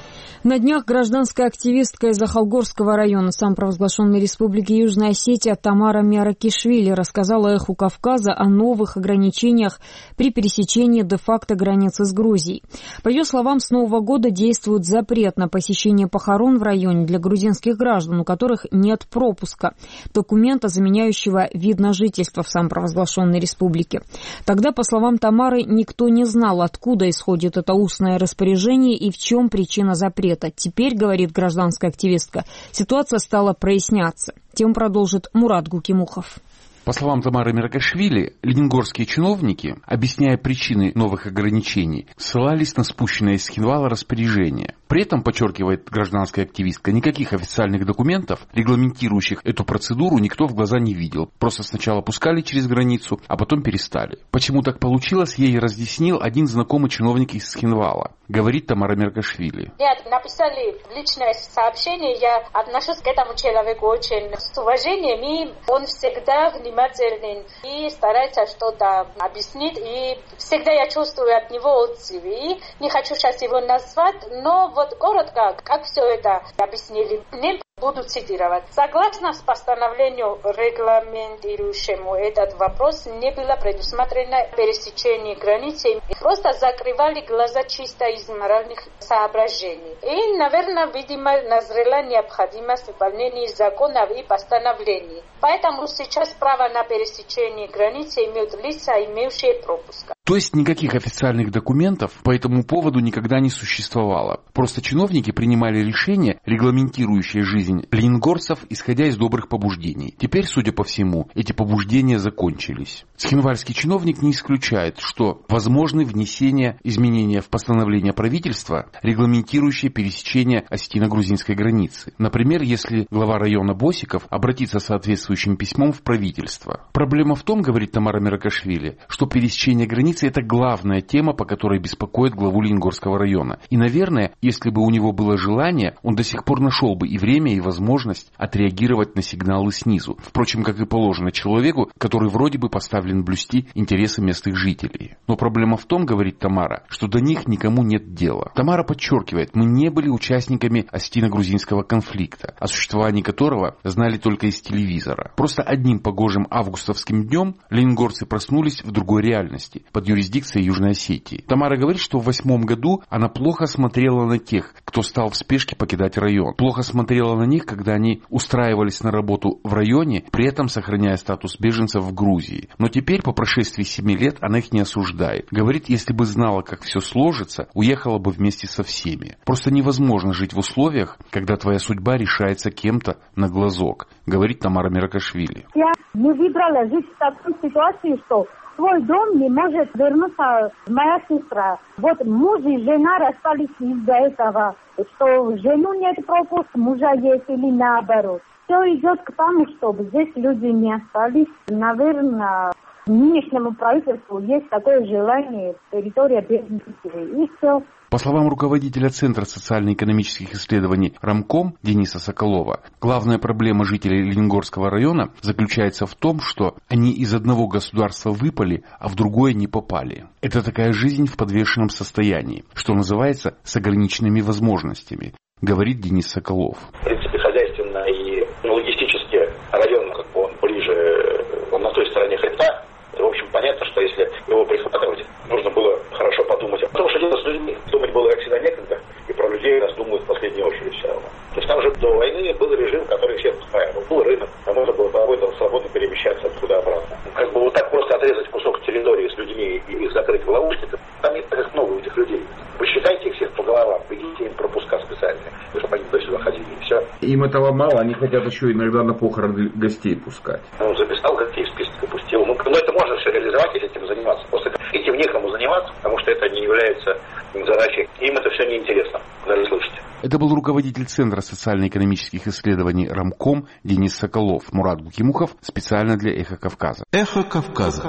На днях гражданская активистка из Ахалгорского района самопровозглашенной Республики Южная Осетия Тамара Миаракишвили рассказала «Эху Кавказа» о новых ограничениях при пересечении де-факто границы с Грузией. По ее словам, с нового года действует запрет на посещение похорон в районе для грузинских граждан, у которых нет пропуска, документа, заменяющего вид на жительство в самопровозглашенной республике. Тогда, по словам Тамары, никто не знал, откуда исходит это устное распоряжение и в чем причина запрета. Теперь, говорит гражданская активистка, ситуация стала проясняться. Тему продолжит Мурат Гукимухов. По словам Тамары Миаракишвили, ленингорские чиновники, объясняя причины новых ограничений, ссылались на спущенное из Цхинвала распоряжение. При этом, подчеркивает гражданская активистка, никаких официальных документов, регламентирующих эту процедуру, никто в глаза не видел. Просто сначала пускали через границу, а потом перестали. Почему так получилось, ей разъяснил один знакомый чиновник из Цхинвала. Говорит Тамара Миаракишвили. Нет, написали в личное сообщение, я отношусь к этому человеку очень с уважением, и он всегда внимательный и старается что-то объяснить, и всегда я чувствую от него отзывы. И не хочу сейчас его назвать, но вот коротко, как все это объяснили, не буду цитировать. Согласно с постановлению, регламентирующему этот вопрос, не было предусмотрено пересечение границы. Просто закрывали глаза чисто из моральных соображений. И, наверное, видимо, назрела необходимость выполнения законов и постановлений. Поэтому сейчас право на пересечение границы имеют лица, имеющие пропуск. То есть никаких официальных документов по этому поводу никогда не существовало. Просто чиновники принимали решения, регламентирующие жизнь ленингорцев, исходя из добрых побуждений. Теперь, судя по всему, эти побуждения закончились. Цхинвальский чиновник не исключает, что возможны внесение изменения в постановление правительства, регламентирующее пересечение осетино-грузинской границы. Например, если глава района Босиков обратится с соответствующим письмом в правительство. Проблема в том, говорит Тамара Миаракишвили, что пересечение границы – это главная тема, по которой беспокоит главу Ленингорского района. И, наверное, если бы у него было желание, он до сих пор нашел бы и время, и возможность отреагировать на сигналы снизу. Впрочем, как и положено человеку, который вроде бы поставлен блюсти интересы местных жителей. Но проблема в том, говорит Тамара, что до них никому нет дела. Тамара подчеркивает, мы не были участниками осетино-грузинского конфликта, о существовании которого знали только из телевизора. Просто одним погожим августовским днем ленингорцы проснулись в другой реальности, под юрисдикцией Южной Осетии. Тамара говорит, что в восьмом году она плохо смотрела на тех, кто стал в спешке покидать район. Плохо смотрела на них, когда они устраивались на работу в районе, при этом сохраняя статус беженцев в Грузии. Но теперь, по прошествии семи лет, она их не осуждает. Говорит, если бы знала, как все сложится, уехала бы вместе со всеми. Просто невозможно жить в условиях, когда твоя судьба решается кем-то на глазок, говорит Тамара Миаракишвили. Я не выбрала жить в такой ситуации, что в свой дом не может вернуться моя сестра. Вот муж и жена расстались из-за этого, что жену нет пропуск, мужа есть или наоборот. Все идет к тому, чтобы здесь люди не остались. Наверное, нынешнему правительству есть такое желание, территория без жителей. И все. По словам руководителя Центра социально-экономических исследований «Рамком» Дениса Соколова, главная проблема жителей Ленингорского района заключается в том, что они из одного государства выпали, а в другое не попали. Это такая жизнь в подвешенном состоянии, что называется с ограниченными возможностями, говорит Денис Соколов. В принципе, хозяйственно и логистически район, как бы он ближе, он на той стороне хребта. В общем, понятно, что если его прихватывать, нужно было хорошо подумать. Потому что дело с людьми. Думать было, как всегда, некогда. И про людей нас думают в последнюю очередь все равно. То есть там же до войны был режим, который всех устраивал. Был рынок, а можно было свободно, свободно перемещаться туда-обратно. Как бы вот так просто отрезать кусок территории с людьми и их закрыть в ловушке, там нет так много этих людей. Посчитайте их всех по головам, введите им пропуска специальные, чтобы они туда-сюда ходили, и все. Им этого мало, они хотят еще иногда на похороны гостей пускать. Ну, записал гостей, в список опустил. Ну, но это можно все реализовать, если этим заниматься. Просто этим некому заниматься, потому что это не является задачей. Им это все неинтересно, даже слышите. Это был руководитель Центра социально-экономических исследований «Рамком» Денис Соколов. Мурат Гукимухов специально для «Эхо Кавказа». «Эхо Кавказа».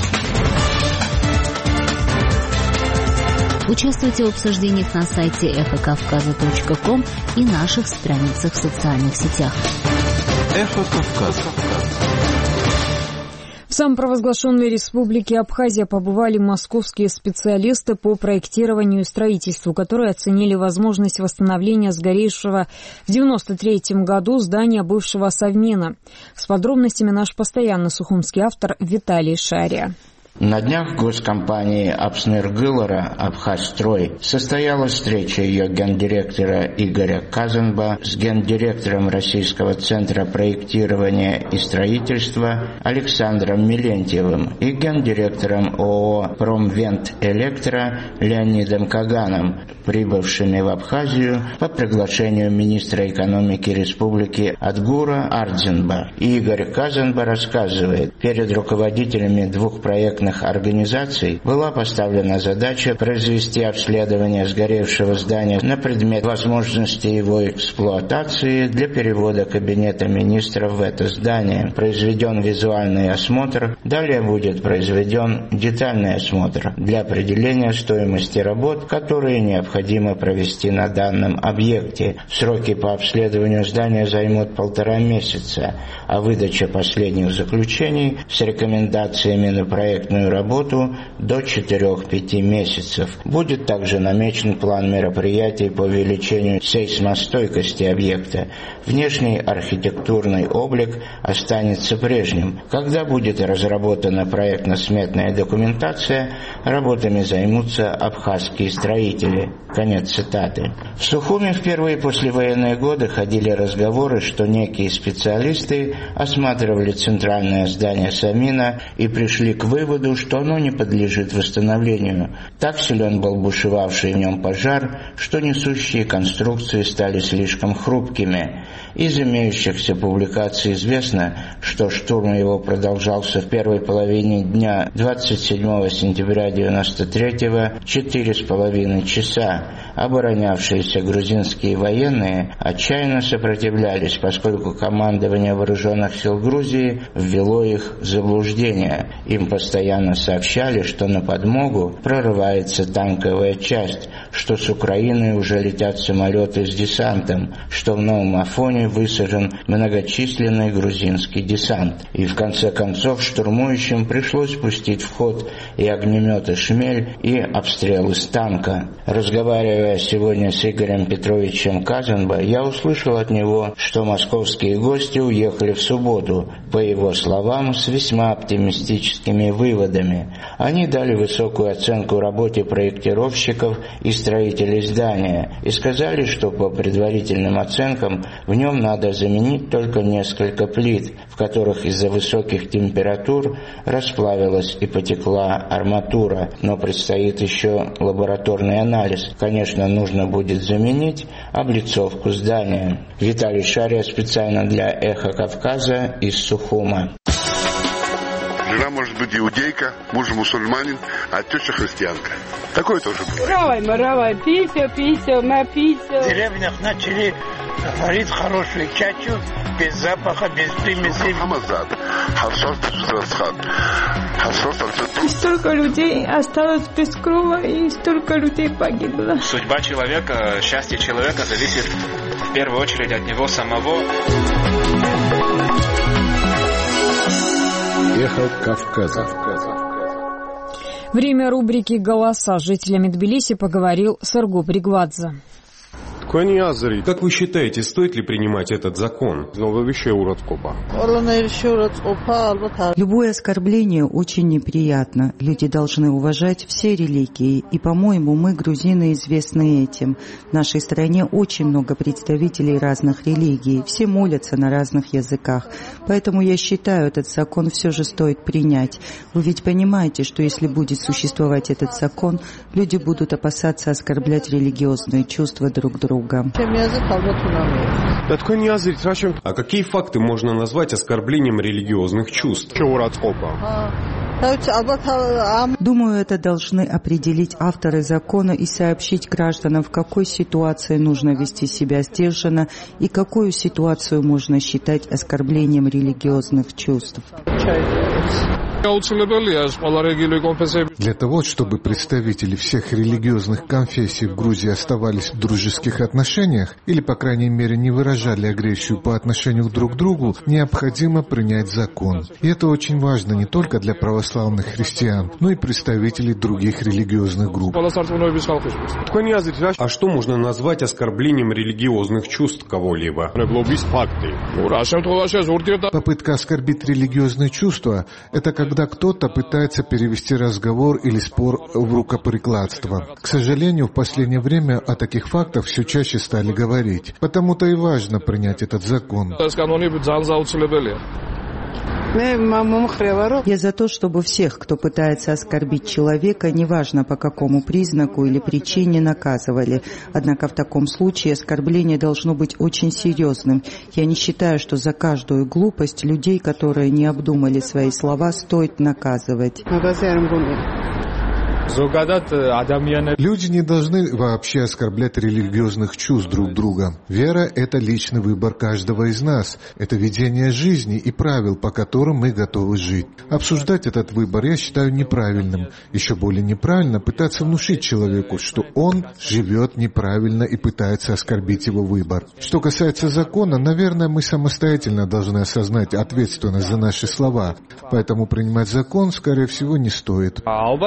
Участвуйте в обсуждениях на сайте эхо кавказа точка ком и наших страницах в социальных сетях. «Эхо Кавказа». самопровозглашенной республике Абхазия побывали московские специалисты по проектированию и строительству, которые оценили возможность восстановления сгоревшего в девяносто третьем году здания бывшего Совмина. С подробностями наш постоянный сухумский автор Виталий Шария. На днях в госкомпании «Апснергылора» «Абхазстрой» состоялась встреча ее гендиректора Игоря Казанба с гендиректором Российского центра проектирования и строительства Александром Милентьевым и гендиректором ООО «Промвент-Электро» Леонидом Каганом, прибывшими в Абхазию по приглашению министра экономики республики Адгура Ардзинба. Игорь Казанба рассказывает, перед руководителями двух проектных организаций была поставлена задача произвести обследование сгоревшего здания на предмет возможности его эксплуатации для перевода Кабинета министров в это здание. Произведен визуальный осмотр, далее будет произведен детальный осмотр для определения стоимости работ, которые необходимо провести на данном объекте. Сроки по обследованию здания займут полтора месяца, а выдача последних заключений с рекомендациями на проектную работу до четырёх-пяти месяцев. Будет также намечен план мероприятий по увеличению сейсмостойкости объекта. Внешний архитектурный облик останется прежним. Когда будет разработана проектно-сметная документация, работами займутся абхазские строители. Конец цитаты. В Сухуми в первые послевоенные годы ходили разговоры, что некие специалисты осматривали центральное здание Совмина и пришли к выводу, что оно не подлежит восстановлению. Так силен был бушевавший в нем пожар, что несущие конструкции стали слишком хрупкими. Из имеющихся публикаций известно, что штурм его продолжался в первой половине дня двадцать седьмого сентября девяносто третьего четыре с половиной часа. Оборонявшиеся грузинские военные отчаянно сопротивлялись, поскольку командование вооруженных сил Грузии ввело их в заблуждение. Им постоянно сообщали, что на подмогу прорывается танковая часть, что с Украины уже летят самолеты с десантом, что в Новом Афоне высажен многочисленный грузинский десант. И в конце концов штурмующим пришлось пустить в ход и огнеметы «Шмель», и обстрелы с танка. Разговаривая сегодня с Игорем Петровичем Казанба, я услышал от него, что московские гости уехали в субботу, по его словам, с весьма оптимистическими выводами. Они дали высокую оценку работе проектировщиков и строителей здания и сказали, что по предварительным оценкам в нем надо заменить только несколько плит, в которых из-за высоких температур расплавилась и потекла арматура, но предстоит еще лабораторный анализ. Конечно, нужно будет заменить облицовку здания. Виталий Шария специально для «Эхо Кавказа» из Сухума. Жена может быть иудейка, муж мусульманин, а теща христианка. Такое тоже бывает. Равай, маравай, пися, пися, напися. В деревнях начали варить хорошую чачу, без запаха, без примесей. Столько людей осталось без крова, и столько людей погибло. Судьба человека, счастье человека зависит в первую очередь от него самого. Эхо Кавказа. Время рубрики «Голоса». С жителями Тбилиси поговорил Сарго Пригвадзе. Как вы считаете, стоит ли принимать этот закон? Любое оскорбление очень неприятно. Люди должны уважать все религии. И, по-моему, мы, грузины, известны этим. В нашей стране очень много представителей разных религий. Все молятся на разных языках. Поэтому я считаю, этот закон все же стоит принять. Вы ведь понимаете, что если будет существовать этот закон, люди будут опасаться оскорблять религиозные чувства друг друга. А какие факты можно назвать оскорблением религиозных чувств? Думаю, это должны определить авторы закона и сообщить гражданам, в какой ситуации нужно вести себя сдержанно и какую ситуацию можно считать оскорблением религиозных чувств. Для того, чтобы представители всех религиозных конфессий в Грузии оставались в дружеских отношениях или, по крайней мере, не выражали агрессию по отношению друг к другу, необходимо принять закон. И это очень важно не только для православных христиан, но и представителей других религиозных групп. А что можно назвать оскорблением религиозных чувств кого-либо? Попытка оскорбить религиозные чувства – это когда кто-то пытается перевести разговор или спор в рукоприкладство. К сожалению, в последнее время о таких фактах все чаще стали говорить. Потому-то и важно принять этот закон. Я за то, чтобы всех, кто пытается оскорбить человека, неважно по какому признаку или причине, наказывали. Однако в таком случае оскорбление должно быть очень серьезным. Я не считаю, что за каждую глупость людей, которые не обдумали свои слова, стоит наказывать. Люди не должны вообще оскорблять религиозных чувств друг друга. Вера – это личный выбор каждого из нас. Это видение жизни и правил, по которым мы готовы жить. Обсуждать этот выбор я считаю неправильным. Еще более неправильно пытаться внушить человеку, что он живет неправильно и пытается оскорбить его выбор. Что касается закона, наверное, мы самостоятельно должны осознать ответственность за наши слова. Поэтому принимать закон, скорее всего, не стоит.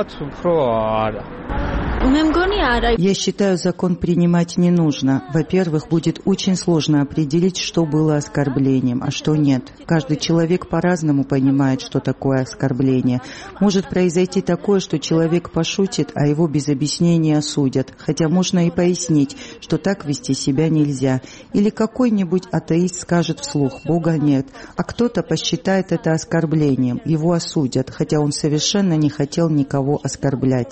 Я считаю, закон принимать не нужно. Во-первых, будет очень сложно определить, что было оскорблением, а что нет. Каждый человек по-разному понимает, что такое оскорбление. Может произойти такое, что человек пошутит, а его без объяснения осудят. Хотя можно и пояснить, что так вести себя нельзя. Или какой-нибудь атеист скажет вслух: «Бога нет». А кто-то посчитает это оскорблением. Его осудят, хотя он совершенно не хотел никого оскорблять.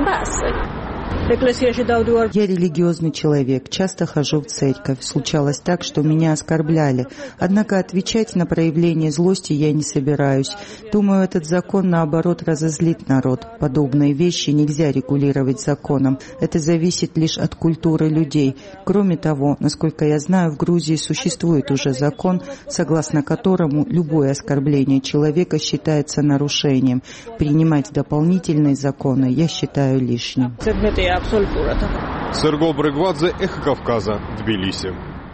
Я религиозный человек, часто хожу в церковь. Случалось так, что меня оскорбляли. Однако отвечать на проявление злости я не собираюсь. Думаю, этот закон, наоборот, разозлит народ. Подобные вещи нельзя регулировать законом. Это зависит лишь от культуры людей. Кроме того, насколько я знаю, в Грузии существует уже закон, согласно которому любое оскорбление человека считается нарушением. Принимать дополнительные законы я считаю лишним. Серго Брыгвадзе, Эхо Кавказа, Тбилиси.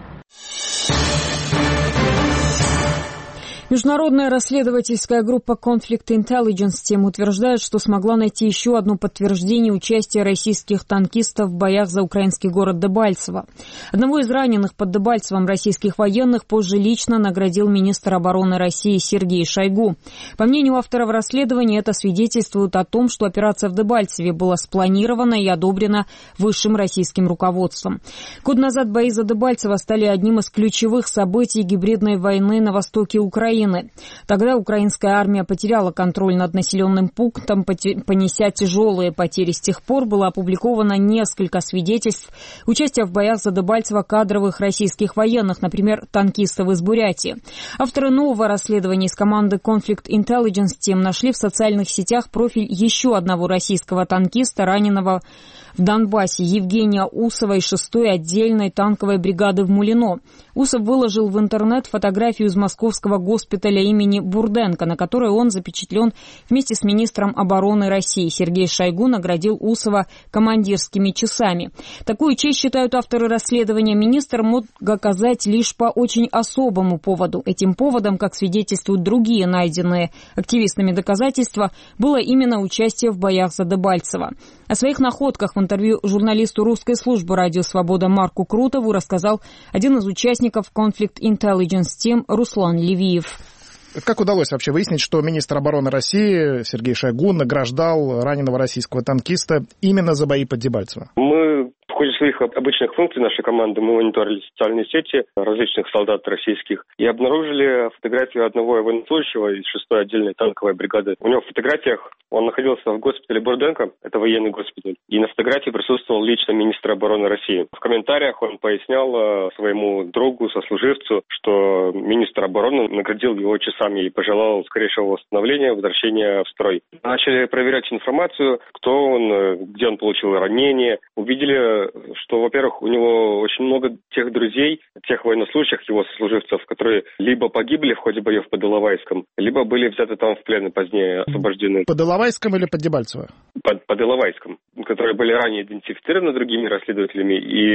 Международная расследовательская группа Conflict Intelligence Team утверждает, что смогла найти еще одно подтверждение участия российских танкистов в боях за украинский город Дебальцево. Одного из раненых под Дебальцевом российских военных позже лично наградил министр обороны России Сергей Шойгу. По мнению авторов расследования, это свидетельствует о том, что операция в Дебальцеве была спланирована и одобрена высшим российским руководством. Год назад бои за Дебальцево стали одним из ключевых событий гибридной войны на востоке Украины. Тогда украинская армия потеряла контроль над населенным пунктом, понеся тяжелые потери. С тех пор было опубликовано несколько свидетельств участия в боях за Дебальцево кадровых российских военных, например, танкистов из Бурятии. Авторы нового расследования из команды Conflict Intelligence Team нашли в социальных сетях профиль еще одного российского танкиста, раненого в Донбассе, Евгения Усова из шестой отдельной танковой бригады в Мулино. Усов выложил в интернет фотографию из московского госпиталя имени Бурденко, на которой он запечатлен вместе с министром обороны России. Сергей Шойгу наградил Усова командирскими часами. Такую честь, считают авторы расследования, министр мог оказать лишь по очень особому поводу. Этим поводом, как свидетельствуют другие найденные активистами доказательства, было именно участие в боях за Дебальцево. О своих находках в интервью журналисту русской службы «Радио Свобода» Марку Крутову рассказал один из участников Conflict Intelligence Team Руслан Левиев. Как удалось вообще выяснить, что министр обороны России Сергей Шойгу награждал раненого российского танкиста именно за бои под Дебальцево? Мы в ходе своих обычных функций нашей команды мы мониторили социальные сети различных солдат российских и обнаружили фотографию одного военнослужащего из шестой отдельной танковой бригады. У него в фотографиях он находился в госпитале Бурденко, это военный госпиталь, и на фотографии присутствовал лично министр обороны России. В комментариях он пояснял своему другу, сослуживцу, что министр обороны наградил его часами и пожелал скорейшего восстановления, возвращения в строй. Начали проверять информацию, кто он, где он получил ранение, увидели выяснили, что, во-первых, у него очень много тех друзей, тех военнослужащих, его сослуживцев, которые либо погибли в ходе боев под Иловайском, либо были взяты там в плен и позднее освобождены. Под Иловайском или под Дебальцево? Под, под Иловайском, которые были ранее идентифицированы другими расследователями,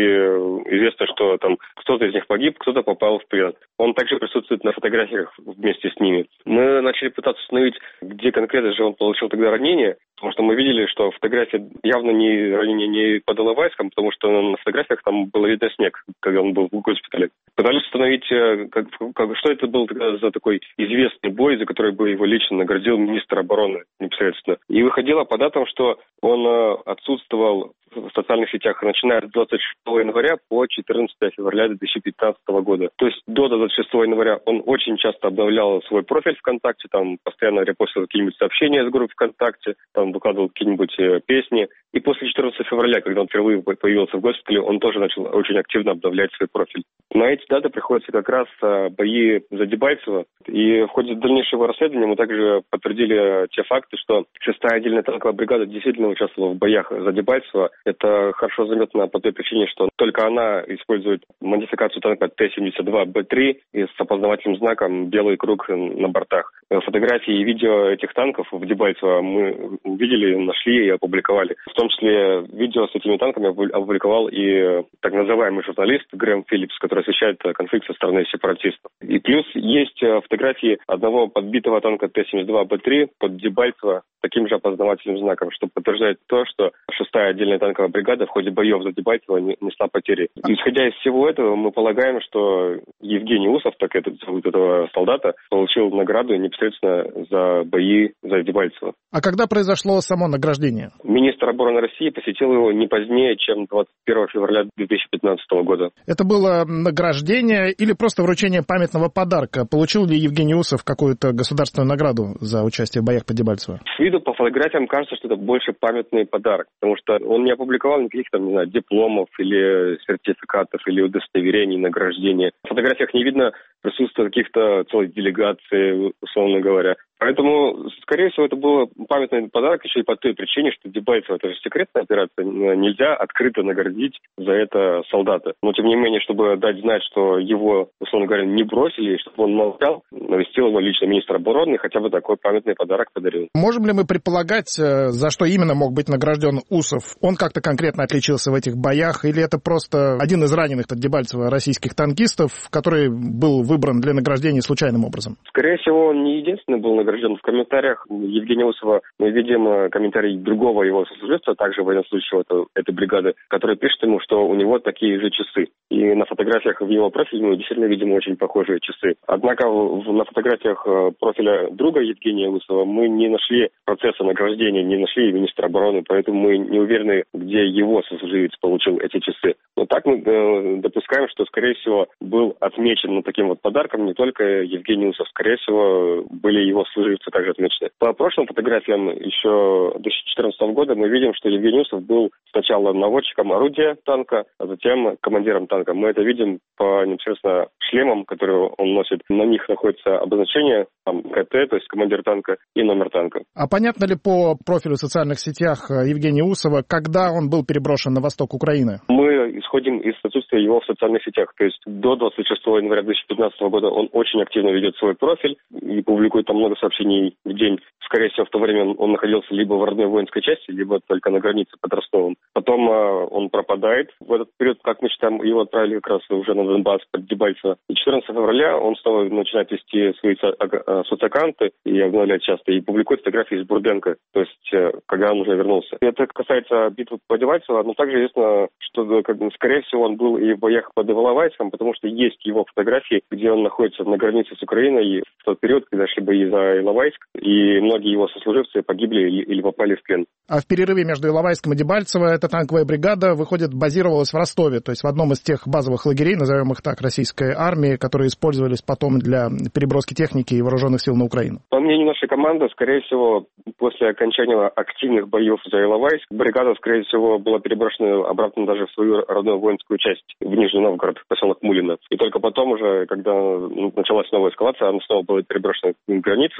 и известно, что там кто-то из них погиб, кто-то попал в плен. Он также присутствует на фотографиях вместе с ними. Мы начали пытаться установить, где конкретно же он получил тогда ранение, потому что мы видели, что фотография явно не ранение не под Иловайском, потому что на фотографиях там было видно снег, когда он был в госпитале. Пытались установить, как, как, что это был тогда за такой известный бой, за который бы его лично наградил министр обороны непосредственно. И выходило по датам, что он отсутствовал в социальных сетях, начиная с двадцать шестого января по четырнадцатого февраля две тысячи пятнадцатого года. То есть до двадцать шестого января он очень часто обновлял свой профиль ВКонтакте, там постоянно репостил какие-нибудь сообщения с групп ВКонтакте, там выкладывал какие-нибудь э, песни. И после четырнадцатого февраля, когда он впервые появился в госпитале, он тоже начал очень активно обновлять свой профиль. На эти даты приходятся как раз э, бои за Дебальцево. И в ходе дальнейшего расследования мы также подтвердили те факты, что шестая отдельная танковая бригада действительно участвовала в боях за Дебальцево. Это хорошо заметно по той причине, что только она использует модификацию танка Т семьдесят два Б три и с опознавательным знаком белый круг на бортах. Фотографии и видео этих танков в Дебальцево мы увидели, нашли и опубликовали. В том числе видео с этими танками опубликовал и так называемый журналист Грэм Филлипс, который освещает конфликт со стороны сепаратистов. И плюс есть фотографии одного подбитого танка Т семьдесят два Б три под Дебальцево таким же опознавательным знаком, что подтверждает то, что шестая отдельная танковая бригада в ходе боев за Дебальцево несла потери. Исходя из всего этого, мы полагаем, что Евгений Усов, так это зовут этого солдата, получил награду непосредственно за бои за Дебальцево. А когда произошло само награждение? Министр обороны России посетил его не позднее, чем двадцать первого февраля две тысячи пятнадцатого года. Это было награждение или просто вручение памятного подарка? Получил ли Евгений Усов какую-то государственную награду за участие в боях под Дебальцево? С виду по фотографиям кажется, что это больше памятный подарок, потому что он не опубликовал никаких там, не знаю, дипломов или сертификатов, или удостоверений, награждения. В фотографиях не видно присутствия каких-то целой делегации, условно говоря. Поэтому, скорее всего, это был памятный подарок еще и по той причине, что Дебальцево — это же секретная операция, нельзя открыто наградить за это солдата. Но, тем не менее, чтобы дать знать, что его, условно говоря, не бросили, чтобы он молчал, навестил его лично министр обороны и хотя бы такой памятный подарок подарил. Можем ли мы предполагать, за что именно мог быть награжден Усов? Он как-то конкретно отличился в этих боях, или это просто один из раненых под Дебальцево российских танкистов, который был выбран для награждения случайным образом? Скорее всего, он не единственный был награжден. В комментариях Евгения Усова мы видим комментарий другого его сослуживца, также военнослужащего этой, этой бригады, который пишет ему, что у него такие же часы. И на фотографиях в его профиле мы действительно видим очень похожие часы. Однако в, на фотографиях профиля друга Евгения Усова мы не нашли процесса награждения, не нашли министра обороны, поэтому мы не уверены, где его сослуживец получил эти часы. Но так мы э, допускаем, что, скорее всего, был отмечен вот таким вот подарком не только Евгений Усов, скорее всего, были его служивцы также отмечены. По прошлым фотографиям еще две тысячи четырнадцатого года мы видим, что Евгений Усов был сначала наводчиком орудия танка, а затем командиром танка. Мы это видим по непосредственно шлемам, которые он носит. На них находится обозначение там, КТ, то есть командир танка, и номер танка. А понятно ли по профилю в социальных сетях Евгения Усова, когда он был переброшен на восток Украины? Мы исходим из отсутствия его в социальных сетях. То есть до двадцать шестого января две тысячи пятнадцатого года он очень активно ведет свой профиль и публикует там много сообщений в день. Скорее всего, в то время он находился либо в родной воинской части, либо только на границе под Ростовом. Потом э, он пропадает. В этот период, как мы считаем, его отправили как раз уже на Донбасс под Дебальцево. И четырнадцатого февраля он снова начинает вести свои со- соцаккаунты и обновлять часто, и публикует фотографии из Бурденко, то есть э, когда он уже вернулся. И это касается битвы под Дебальцево, но также известно, что, как, скорее всего, он был и в боях под Иловайском, потому что есть его фотографии, где он находится на границе с Украиной в тот период, когда шли бои за Иловайск, и многие его сослуживцы погибли или попали в плен. А в перерыве между Иловайском и Дебальцево эта танковая бригада, выходит, базировалась в Ростове, то есть в одном из тех базовых лагерей, назовем их так, российской армии, которые использовались потом для переброски техники и вооруженных сил на Украину. По мнению нашей команды, скорее всего, после окончания активных боев за Иловайск, бригада, скорее всего, была переброшена обратно даже в свою родную воинскую часть, в Нижний Новгород, поселок Мулино. И только потом уже, когда началась новая эскалация, она снова была переброшена к границе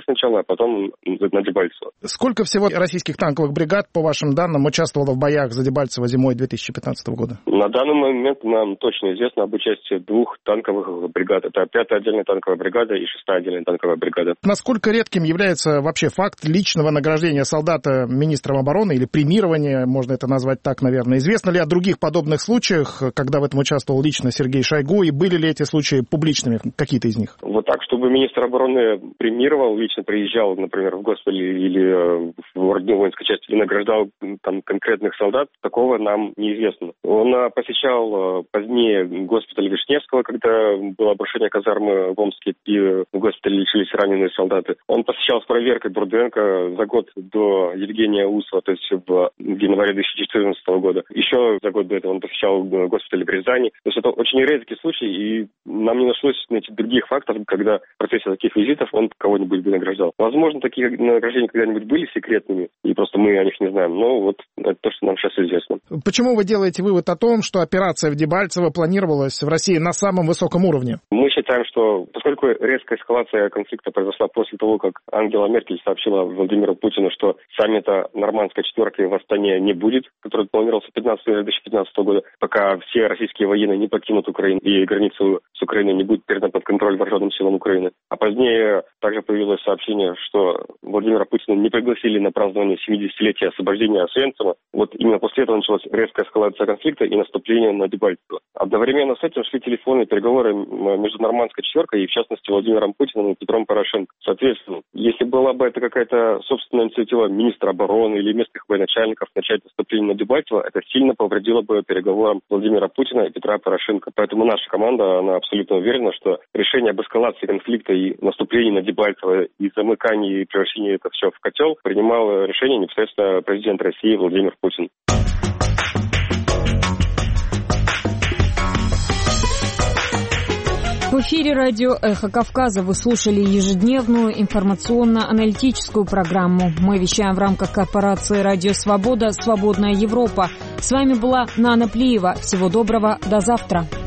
сначала, а потом на Дебальцево. Сколько всего российских танковых бригад, по вашим данным, участвовало в боях за Дебальцево зимой две тысячи пятнадцатого года? На данный момент нам точно известно об участии двух танковых бригад. Это пятая отдельная танковая бригада и шестая отдельная танковая бригада. Насколько редким является вообще факт личного награждения солдата министром обороны или премирования, можно это назвать так, наверное? Известно ли о других подобных случаях, когда в этом участвовал лично Сергей Шойгу, и были ли эти случаи публичными, какие-то из них? Вот так, чтобы министр обороны премировал, лично приезжал, например, в госпиталь или в орденную воинской часть и награждал там конкретных солдат, такого нам неизвестно. Он посещал позднее госпиталь Вишневского, когда было обрушение казармы в Омске, и в госпитале лечились раненые солдаты. Он посещал с проверкой Бурденко за год до Евгения Усова, то есть в январе две тысячи четырнадцатого года. Еще за год до этого он посещал госпиталь в Рязани. То есть это очень редкий случай, и нам не нашлось найти других фактов, когда в процессе таких визитов он кого-нибудь бы награждал. Возможно, такие награждения когда-нибудь были секретными, и просто мы о них не знаем. Но вот это то, что нам сейчас известно. Почему вы делаете вывод о том, что операция в Дебальцево планировалась в России на самом высоком уровне? Мы считаем, что поскольку резкая эскалация конфликта произошла после того, как Ангела Меркель сообщила Владимиру Путину, что саммита Нормандской четверки в Астане не будет, который планировался пятнадцатого января две тысячи пятнадцатого года, пока все российские военные не покинут Украину и границу с Украиной не будет передана под контроль вооруженным силам Украины. А позднее также появилось сообщение, что Владимира Путина не пригласили на празднование семидесятилетия освобождения Освенцима. Вот именно после этого началась резкая эскалация конфликта и наступление на Дебальцево. Одновременно с этим шли телефонные переговоры между Нормандской четверкой и, в частности, Владимиром Путиным и Петром Порошенко. Соответственно, если была бы это какая-то собственная инициатива министра обороны или местных военачальников начать наступление на Дебальцево, это сильно повредило бы переговорам Владимира Путина и Петра Порошенко. Поэтому наша команда, она абсолютно уверена, что решение об эскалации конфликта и наступлении на Дебальцево и замыкании и превращении это все в котел принимал решение непосредственно президент России Владимир Путин. В эфире радио «Эхо Кавказа» вы слушали ежедневную информационно-аналитическую программу. Мы вещаем в рамках корпорации «Радио Свобода. Свободная Европа». С вами была Нана Плиева. Всего доброго. До завтра.